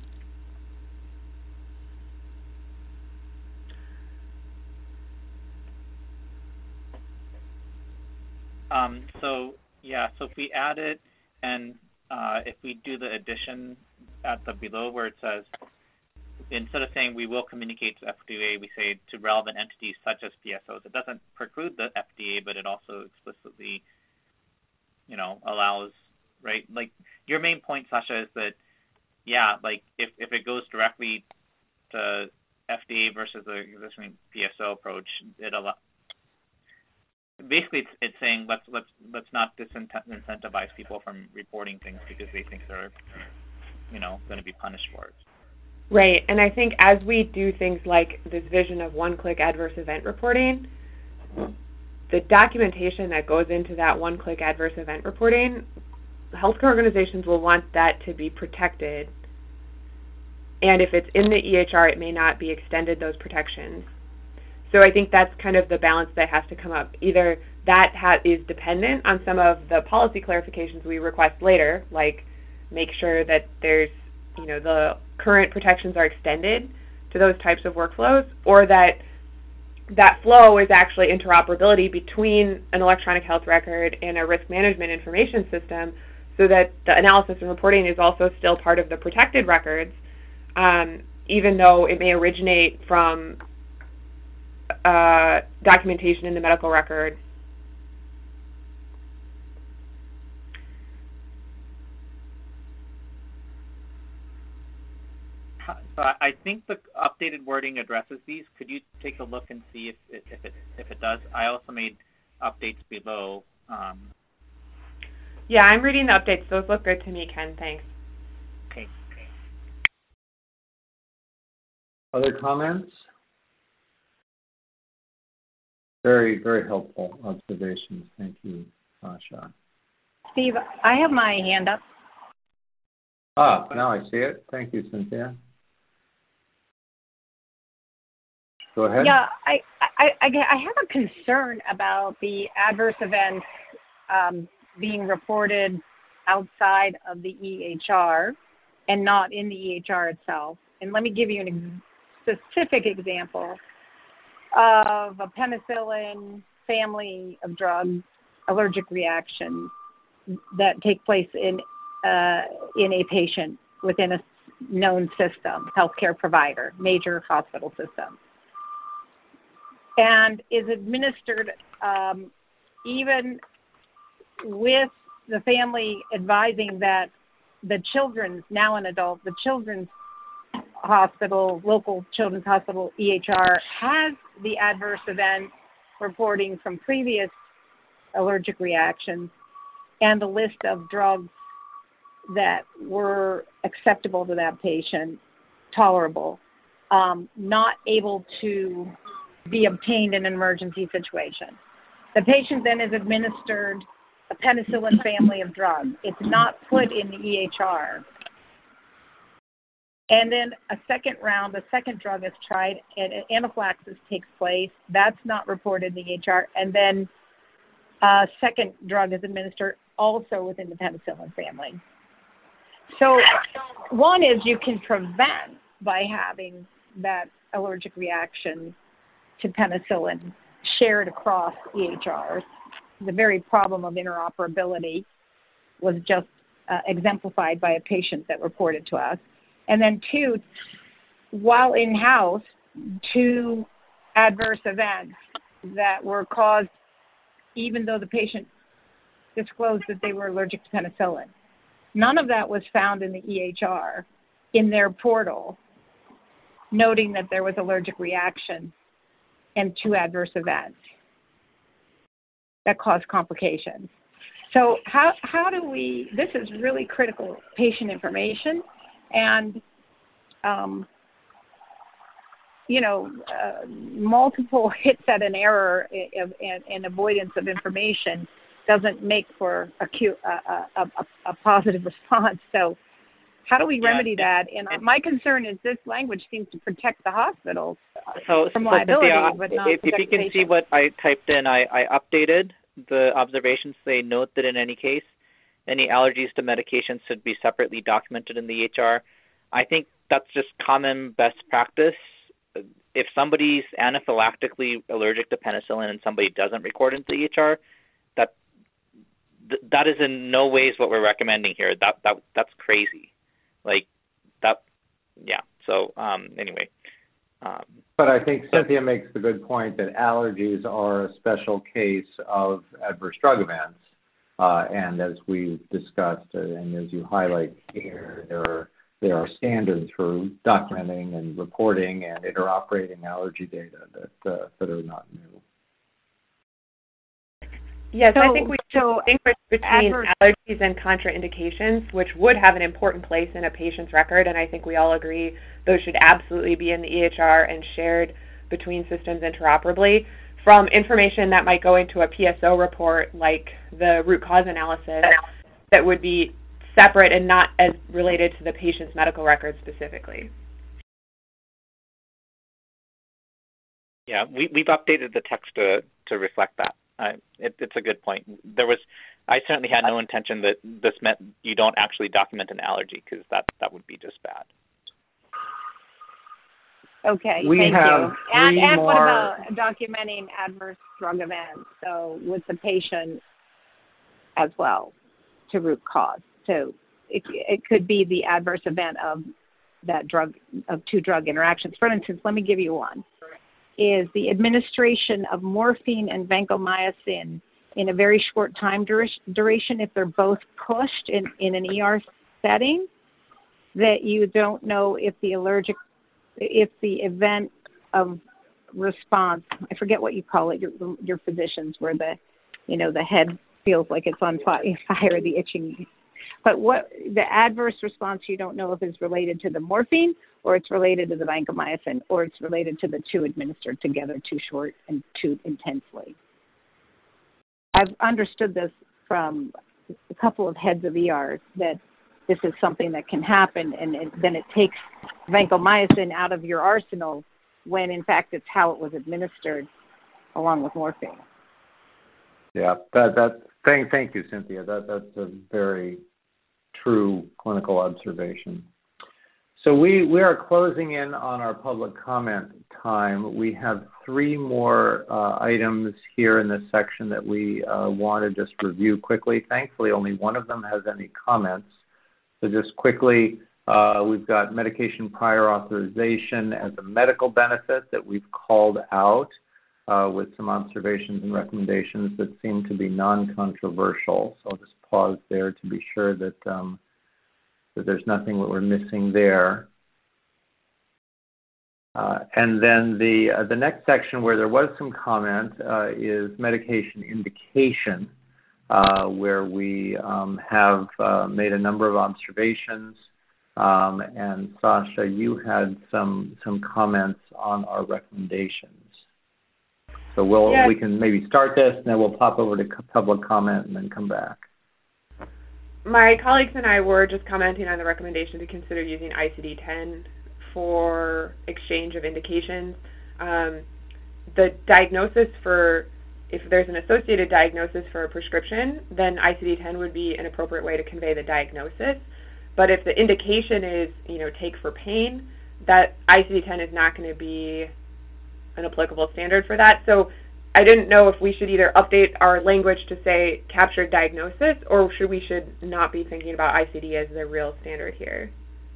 Um, so, yeah, so if we add it and uh, if we do the addition at the below where it says, instead of saying we will communicate to F D A, we say to relevant entities such as P S Os. It doesn't preclude the F D A, but it also explicitly, you know, allows, right? Like your main point, Sasha, is that, yeah, like if, if it goes directly to F D A versus the existing P S O approach, it allows. Basically, it's, it's saying let's let's let's not disincentivize people from reporting things because they think they're, you know, going to be punished for it. Right, and I think as we do things like this vision of one-click adverse event reporting, the documentation that goes into that one-click adverse event reporting, healthcare organizations will want that to be protected. And if it's in the E H R, it may not be extended those protections. So I think that's kind of the balance that has to come up. Either that ha- is dependent on some of the policy clarifications we request later, like make sure that there's, you know, the current protections are extended to those types of workflows, or that that flow is actually interoperability between an electronic health record and a risk management information system, so that the analysis and reporting is also still part of the protected records, um, even though it may originate from uh, documentation in the medical record. So I think the updated wording addresses these. Could you take a look and see if it, if it if it does? I also made updates below. Um, yeah, I'm reading the updates. Those look good to me, Ken. Thanks. Okay. Other comments? Very, very helpful observations. Thank you, Sasha. Steve, I have my hand up. Ah, now I see it. Thank you, Cynthia. Go ahead. Yeah, I, I, I, I have a concern about the adverse events um, being reported outside of the E H R and not in the E H R itself. And let me give you an ex- specific example of a penicillin family of drugs allergic reactions that take place in uh, in a patient within a known system, healthcare provider, major hospital system, and is administered um, even with the family advising that the children's, now an adult, the children's hospital, local children's hospital E H R has the adverse event reporting from previous allergic reactions and the list of drugs that were acceptable to that patient, tolerable, um, not able to be obtained in an emergency situation. The patient then is administered a penicillin family of drugs. It's not put in the E H R. And then a second round, a second drug is tried, and anaphylaxis takes place. That's not reported in the E H R. And then a second drug is administered also within the penicillin family. So one is you can prevent by having that allergic reaction to penicillin shared across E H Rs. The very problem of interoperability was just uh, exemplified by a patient that reported to us. And then two, while in-house, two adverse events that were caused even though the patient disclosed that they were allergic to penicillin. None of that was found in the E H R in their portal, noting that there was allergic reaction and two adverse events that caused complications. So how how do we, this is really critical patient information, and, um, you know, uh, multiple hits at an error and, and avoidance of information doesn't make for a, cute, uh, a, a, a positive response. So how do we remedy yeah, that? And, and my concern is this language seems to protect the hospitals so, from so liability, Cynthia, but not if, if you can patients. see what I typed in, I, I updated the observations. They note that in any case, any allergies to medications should be separately documented in the E H R. I think that's just common best practice. If somebody's anaphylactically allergic to penicillin and somebody doesn't record into the E H R, that that is in no ways what we're recommending here. That that that's crazy. Like that, yeah. So um, anyway. Um, but I think Cynthia makes the good point that allergies are a special case of adverse drug events, uh, and as we've discussed uh, and as you highlight here, there are there are standards for documenting and reporting and interoperating allergy data that uh, that are not new. Yes, so, I think we should so distinguish between adverse- allergies and contraindications, which would have an important place in a patient's record, and I think we all agree those should absolutely be in the E H R and shared between systems interoperably, from information that might go into a P S O report, like the root cause analysis, that would be separate and not as related to the patient's medical record specifically. Yeah, we, we've updated the text to, to reflect that. Uh, it, it's a good point. There was, I certainly had no intention that this meant you don't actually document an allergy, because that, that would be just bad. Okay, we thank have you. And, three and more... what about documenting adverse drug events? So with the patient as well to root cause. So it, it could be the adverse event of that drug, of two drug interactions. For instance, let me give you one, is the administration of morphine and vancomycin in a very short time duration, if they're both pushed in, in an E R setting, that you don't know if the allergic, if the event of response, I forget what you call it, your, your physicians, where the, you know, the head feels like it's on fire, the itching. But what the adverse response, you don't know if it's related to the morphine or it's related to the vancomycin or it's related to the two administered together too short and too intensely. I've understood this from a couple of heads of E Rs that this is something that can happen, and it, then it takes vancomycin out of your arsenal when, in fact, it's how it was administered along with morphine. Yeah, that that thank thank you, Cynthia. That that's a very true clinical observation. So we, we are closing in on our public comment time. We have three more uh, items here in this section that we uh, want to just review quickly. Thankfully, only one of them has any comments. So just quickly, uh, we've got medication prior authorization as a medical benefit that we've called out uh, with some observations and recommendations that seem to be non-controversial. So I'll just pause there to be sure that um, that there's nothing that we're missing there. Uh, and then the uh, the next section where there was some comment uh, is medication indication, uh, where we um, have uh, made a number of observations. Um, and Sasha, you had some some comments on our recommendations. So we'll yes. we can maybe start this, and then we'll pop over to public comment and then come back. My colleagues and I were just commenting on the recommendation to consider using I C D ten for exchange of indications. Um, the diagnosis for, if there's an associated diagnosis for a prescription, then I C D ten would be an appropriate way to convey the diagnosis. But if the indication is, you know, take for pain, that I C D ten is not going to be an applicable standard for that. So I didn't know if we should either update our language to say captured diagnosis, or should we should not be thinking about I C D as the real standard here.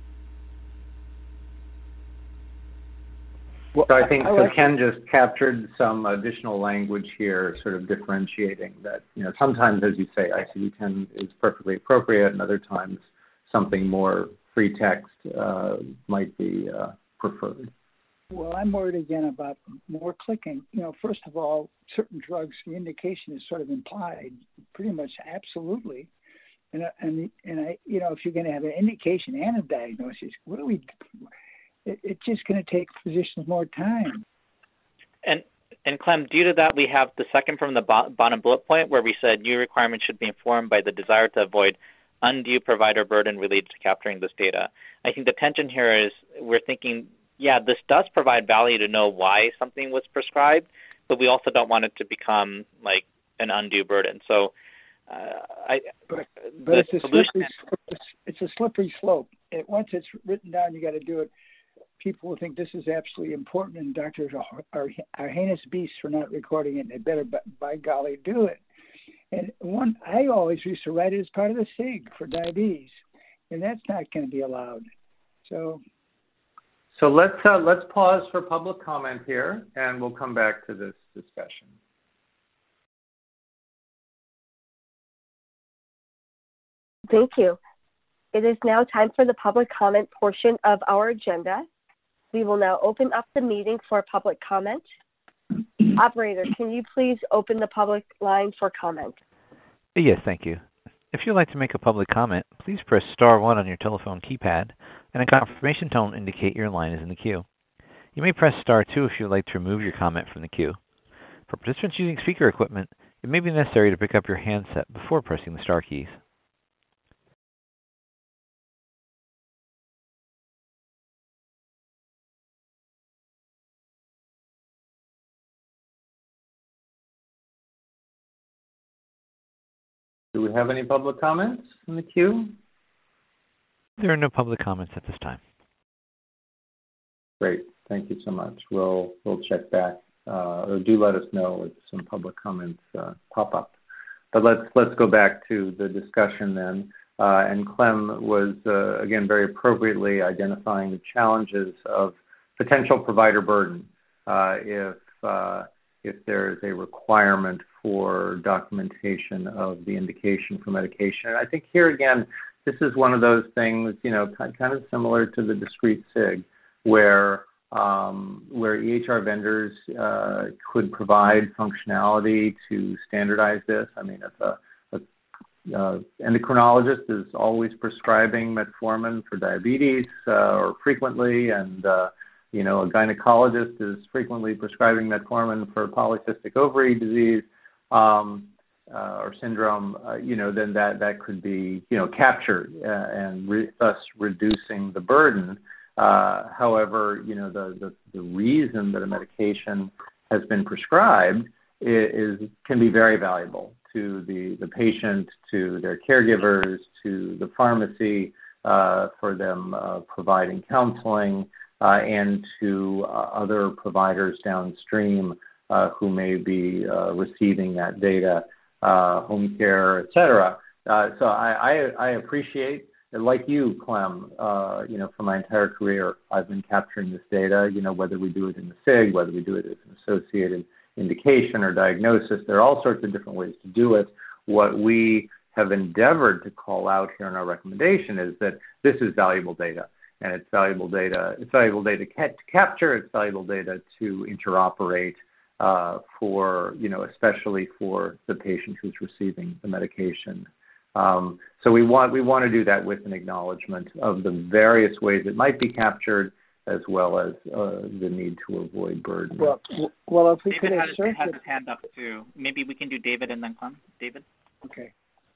Well, so I think I like so Ken just captured some additional language here, sort of differentiating that, you know, sometimes, as you say, I C D ten is perfectly appropriate, and other times something more free text uh, might be uh, preferred. Well, I'm worried again about more clicking. You know, first of all, certain drugs, the indication is sort of implied, pretty much absolutely. And and and I, you know, if you're going to have an indication and a diagnosis, what do we? It, it's just going to take physicians more time. And and Clem, due to that, we have the second from the bottom bullet point where we said new requirements should be informed by the desire to avoid undue provider burden related to capturing this data. I think the tension here is we're thinking, yeah, this does provide value to know why something was prescribed, but we also don't want it to become like an undue burden. So, uh, I. But, but it's a slippery, it's a slippery slope. It, once it's written down, you got to do it. People will think this is absolutely important, and doctors are, are, are heinous beasts for not recording it. And they better, by, by golly, do it. And one, I always used to write it as part of the S I G for diabetes, and that's not going to be allowed. So. So let's uh, let's pause for public comment here, and we'll come back to this discussion. Thank you. It is now time for the public comment portion of our agenda. We will now open up the meeting for public comment. Operator, can you please open the public line for comment? Yes, thank you. If you'd like to make a public comment, please press star one on your telephone keypad, and a confirmation tone will indicate your line is in the queue. You may press star two if you would like to remove your comment from the queue. For participants using speaker equipment, it may be necessary to pick up your handset before pressing the star keys. Do we have any public comments in the queue? There are no public comments at this time. Great. Thank you so much. We'll we'll check back, uh, or do let us know if some public comments uh, pop up. But let's let's go back to the discussion then. Uh, and Clem was uh, again very appropriately identifying the challenges of potential provider burden uh, if uh, if there is a requirement for documentation of the indication for medication. And I think here again, this is one of those things, you know, kind of similar to the discrete SIG, where um, where E H R vendors uh, could provide functionality to standardize this. I mean, if a, a uh, endocrinologist is always prescribing metformin for diabetes uh, or frequently, and uh, you know, a gynecologist is frequently prescribing metformin for polycystic ovary disease um, uh, or syndrome, uh, you know, then that, that could be, you know, captured uh, and re- thus reducing the burden. Uh, however, you know, the, the, the reason that a medication has been prescribed is, is can be very valuable to the, the patient, to their caregivers, to the pharmacy, uh, for them uh, providing counseling, uh, and to uh, other providers downstream uh, who may be uh, receiving that data, uh, home care, et cetera. Uh, so I, I, I appreciate, like you, Clem, uh, you know, for my entire career, I've been capturing this data, you know, whether we do it in the SIG, whether we do it as an associated indication or diagnosis. There are all sorts of different ways to do it. What we have endeavored to call out here in our recommendation is that this is valuable data, and it's valuable data. It's valuable data to capture. It's valuable data to interoperate uh, for, you know, especially for the patient who's receiving the medication. Um, so we want we want to do that with an acknowledgement of the various ways it might be captured, as well as uh, the need to avoid burden. Well, well, if we David could has, insert has it, his hand up too. Maybe we can do David and then Clem. David. Okay.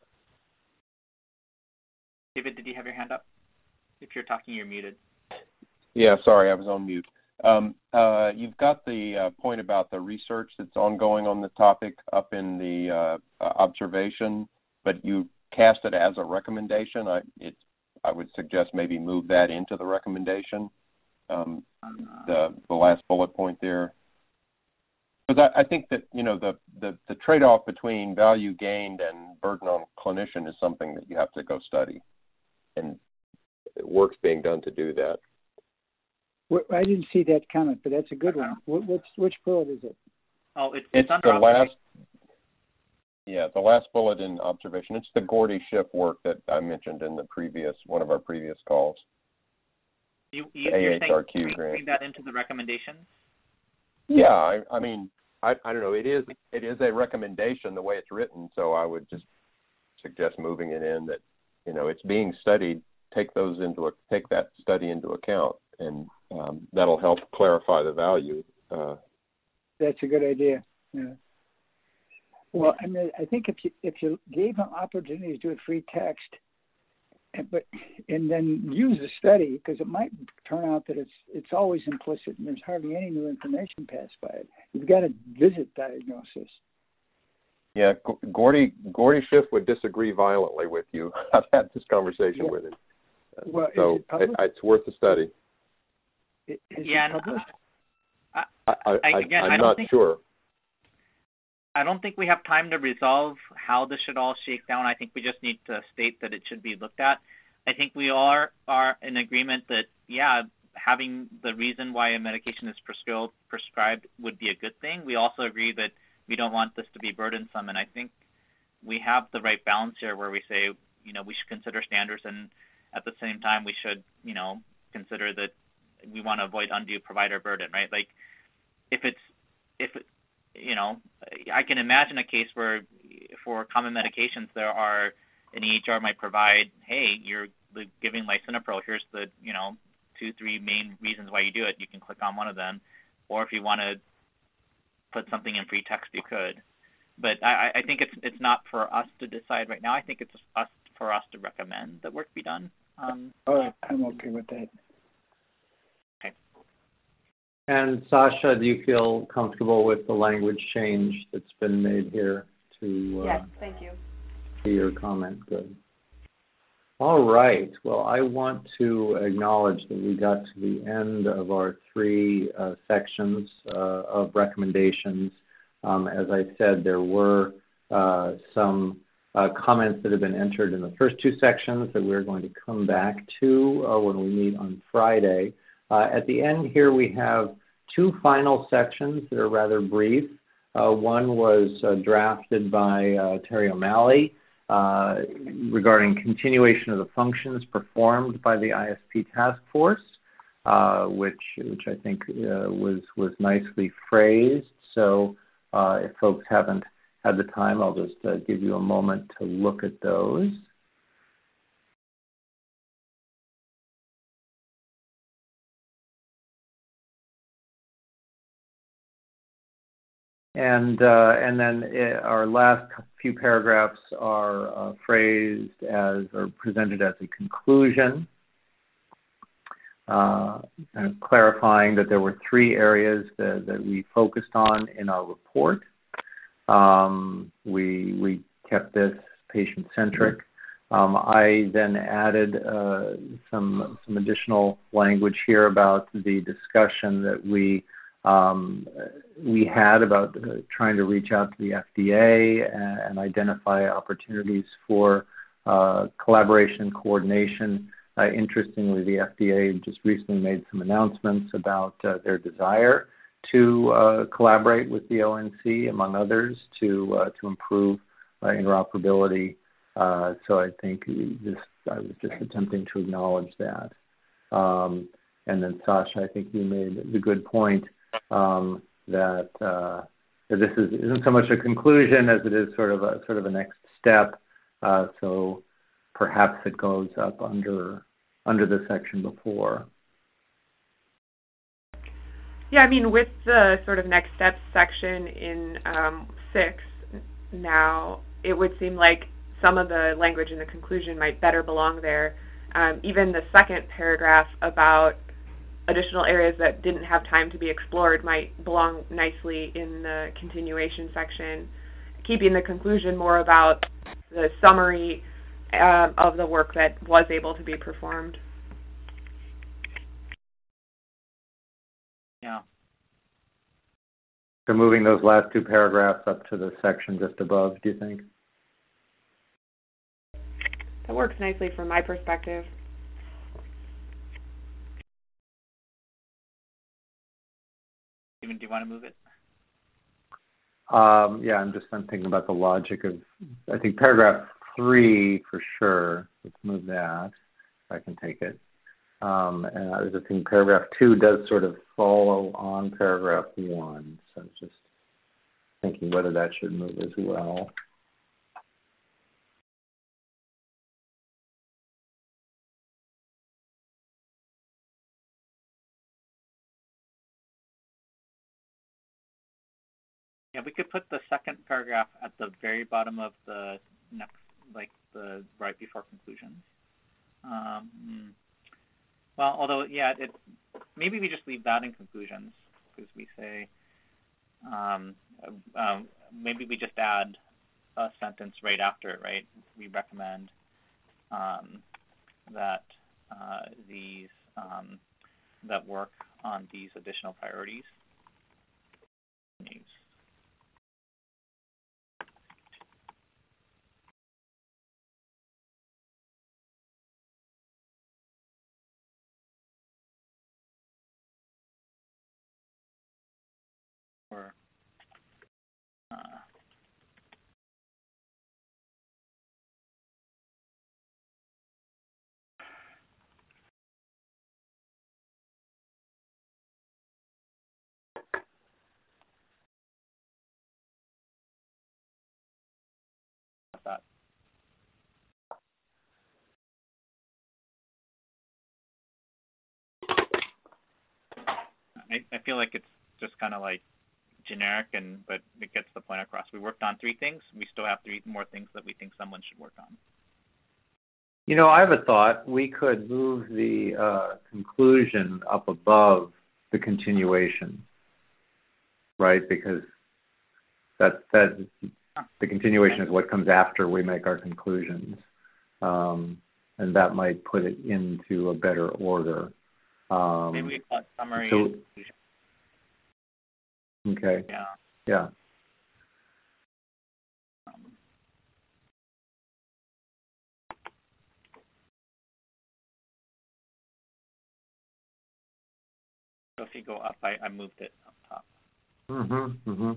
David, did you have your hand up? If you're talking, you're muted. Yeah, sorry, I was on mute. Um, uh, you've got the uh, point about the research that's ongoing on the topic up in the uh, observation, but you cast it as a recommendation. I, it, I would suggest maybe move that into the recommendation, um, the, the last bullet point there. Because I, I think that, you know, the, the, the trade-off between value gained and burden on clinician is something that you have to go study. And work's being done to do that. I didn't see that comment, but that's a good one. What, what's, which bullet is it? Oh, it's, it's, it's under the last. Yeah, the last bullet in observation. It's the Gordy Schiff work that I mentioned in the previous one of our previous calls. You, you, the you're A H R Q saying grant. bring that into the recommendations? Yeah, I, I mean, I, I don't know. It is it is a recommendation the way it's written, so I would just suggest moving it in that, you know, it's being studied. Take those into a, take that study into account, and um, that'll help clarify the value. Uh, That's a good idea. Yeah. Well, I mean, I think if you if you gave them opportunity to do it free text, and, but and then use the study, because it might turn out that it's it's always implicit and there's hardly any new information passed by it. You've got to visit diagnosis. Yeah, Gordy Gordy Schiff would disagree violently with you. I've had this conversation yeah. with him, well, so is it it, it's worth a study. Is yeah, it published? I, I, I, I, again, I'm I don't not think, sure. I don't think we have time to resolve how this should all shake down. I think we just need to state that it should be looked at. I think we are are in agreement that, yeah, having the reason why a medication is prescribed prescribed would be a good thing. We also agree that we don't want this to be burdensome, and I think we have the right balance here where we say, you know, we should consider standards, and at the same time we should, you know, consider that we want to avoid undue provider burden, right? Like, if it's, if it, you know, I can imagine a case where for common medications there are, an E H R might provide, hey, you're giving lisinopril, here's the, you know, two, three main reasons why you do it. You can click on one of them. Or if you want to put something in free text, you could. But I, I think it's it's not for us to decide right now. I think it's us for us to recommend that work be done. Um, oh, I'm okay with that. Okay. And Sasha, do you feel comfortable with the language change that's been made here to uh, yes, thank you. to your comment? Good. All right. Well, I want to acknowledge that we got to the end of our three uh, sections uh, of recommendations. Um, as I said, there were uh, some uh, comments that have been entered in the first two sections that we're going to come back to uh, when we meet on Friday. Uh, at the end here, we have two final sections that are rather brief. Uh, one was uh, drafted by uh, Terry O'Malley uh, regarding continuation of the functions performed by the I S P task force, uh, which which I think uh, was was nicely phrased. So uh, if folks haven't had the time, I'll just uh, give you a moment to look at those. And uh, and then it, our last few paragraphs are uh, phrased as or presented as a conclusion, uh, kind of clarifying that there were three areas that, that we focused on in our report. Um, we we kept this patient-centric. Um, I then added uh, some some additional language here about the discussion that we. Um, we had about uh, trying to reach out to the F D A and, and identify opportunities for uh, collaboration and coordination. Uh, interestingly, the F D A just recently made some announcements about uh, their desire to uh, collaborate with the O N C, among others, to uh, to improve uh, interoperability. Uh, so I think this, I was just attempting to acknowledge that. Um, and then, Sasha, I think you made the good point. Um, that, uh, that this is, isn't so much a conclusion as it is sort of a sort of a next step. Uh, so perhaps it goes up under under the section before. Yeah, I mean, with the sort of next steps section in um, six now, it would seem like some of the language in the conclusion might better belong there. Um, even the second paragraph about additional areas that didn't have time to be explored might belong nicely in the continuation section, keeping the conclusion more about the summary uh, of the work that was able to be performed. Yeah. So moving those last two paragraphs up to the section just above, do you think? That works nicely from my perspective. Steven, do you want to move it? Um, yeah, I'm just I'm thinking about the logic of, I think paragraph three for sure. Let's move that. I can take it. Um, and I was just thinking paragraph two does sort of follow on paragraph one. So I was just thinking whether that should move as well. Yeah, we could put the second paragraph at the very bottom of the next, like the right before conclusions. Um, well, although, yeah, it maybe we just leave that in conclusions because we say, um, um, maybe we just add a sentence right after it, right? We recommend um, that uh, these, um, that work on these additional priorities. Or, uh, that. I, I feel like it's just kind of like generic, and but it gets the point across. We worked on three things. We still have three more things that we think someone should work on. You know, I have a thought. We could move the uh, conclusion up above the continuation, right? Because that that the continuation is what comes after we make our conclusions. Um, and that might put it into a better order. Um, Maybe we call it summary. So, okay. Yeah. Yeah. Um, so if you go up, I, I moved it up top. Mm-hmm. Mm-hmm.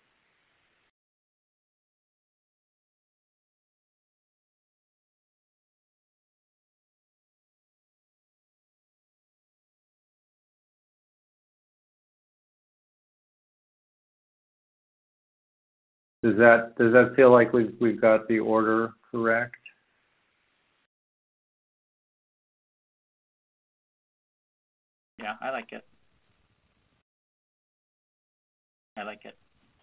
Does that does that feel like we've we've got the order correct? Yeah, I like it. I like it.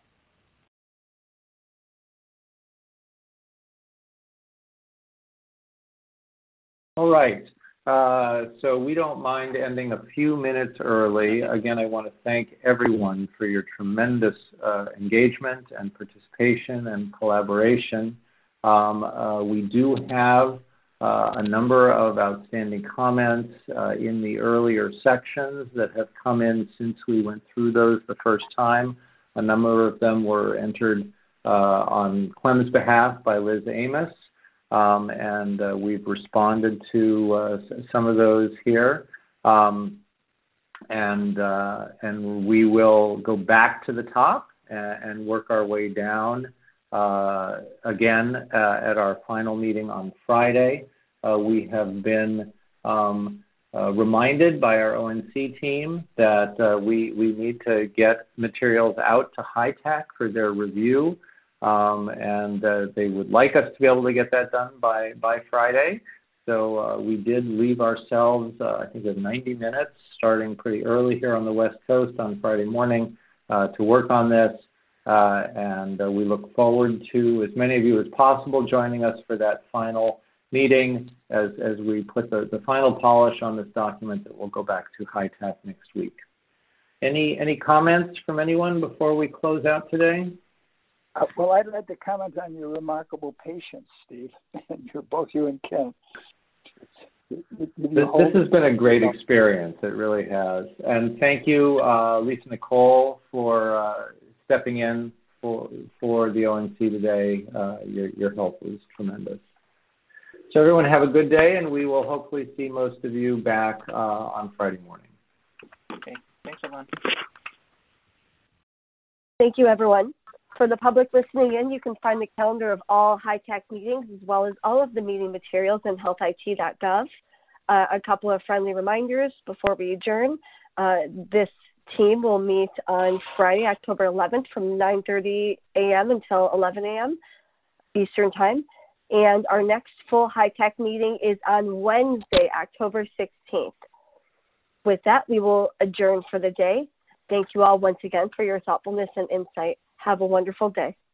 All right. Uh, so we don't mind ending a few minutes early. Again, I want to thank everyone for your tremendous uh, engagement and participation and collaboration. Um, uh, we do have uh, a number of outstanding comments uh, in the earlier sections that have come in since we went through those the first time. A number of them were entered uh, on Clem's behalf by Liz Amos. Um, and uh, we've responded to uh, some of those here, um, and uh, and we will go back to the top and, and work our way down uh, again uh, at our final meeting on Friday. Uh, we have been um, uh, reminded by our O N C team that uh, we we need to get materials out to HITAC for their review. Um, and uh, they would like us to be able to get that done by, by Friday. So uh, we did leave ourselves, uh, I think, with ninety minutes, starting pretty early here on the West Coast on Friday morning uh, to work on this. Uh, and uh, we look forward to as many of you as possible joining us for that final meeting as, as we put the, the final polish on this document that will go back to HITAC next week. Any, any comments from anyone before we close out today? Uh, well, I'd like to comment on your remarkable patience, Steve, and you're both you and Ken. This, this has been a great experience. It really has. And thank you, uh, Lisa Nicole, for uh, stepping in for for the O N C today. Uh, your, your help was tremendous. So everyone have a good day, and we will hopefully see most of you back uh, on Friday morning. Okay. Thanks, everyone. Thank you, everyone. For the public listening in, you can find the calendar of all HITAC meetings as well as all of the meeting materials on health I T dot gov. Uh, a couple of friendly reminders before we adjourn. Uh, this team will meet on Friday, October eleventh from nine thirty a.m. until eleven a.m. Eastern Time. And our next full HITAC meeting is on Wednesday, October sixteenth. With that, we will adjourn for the day. Thank you all once again for your thoughtfulness and insight. Have a wonderful day.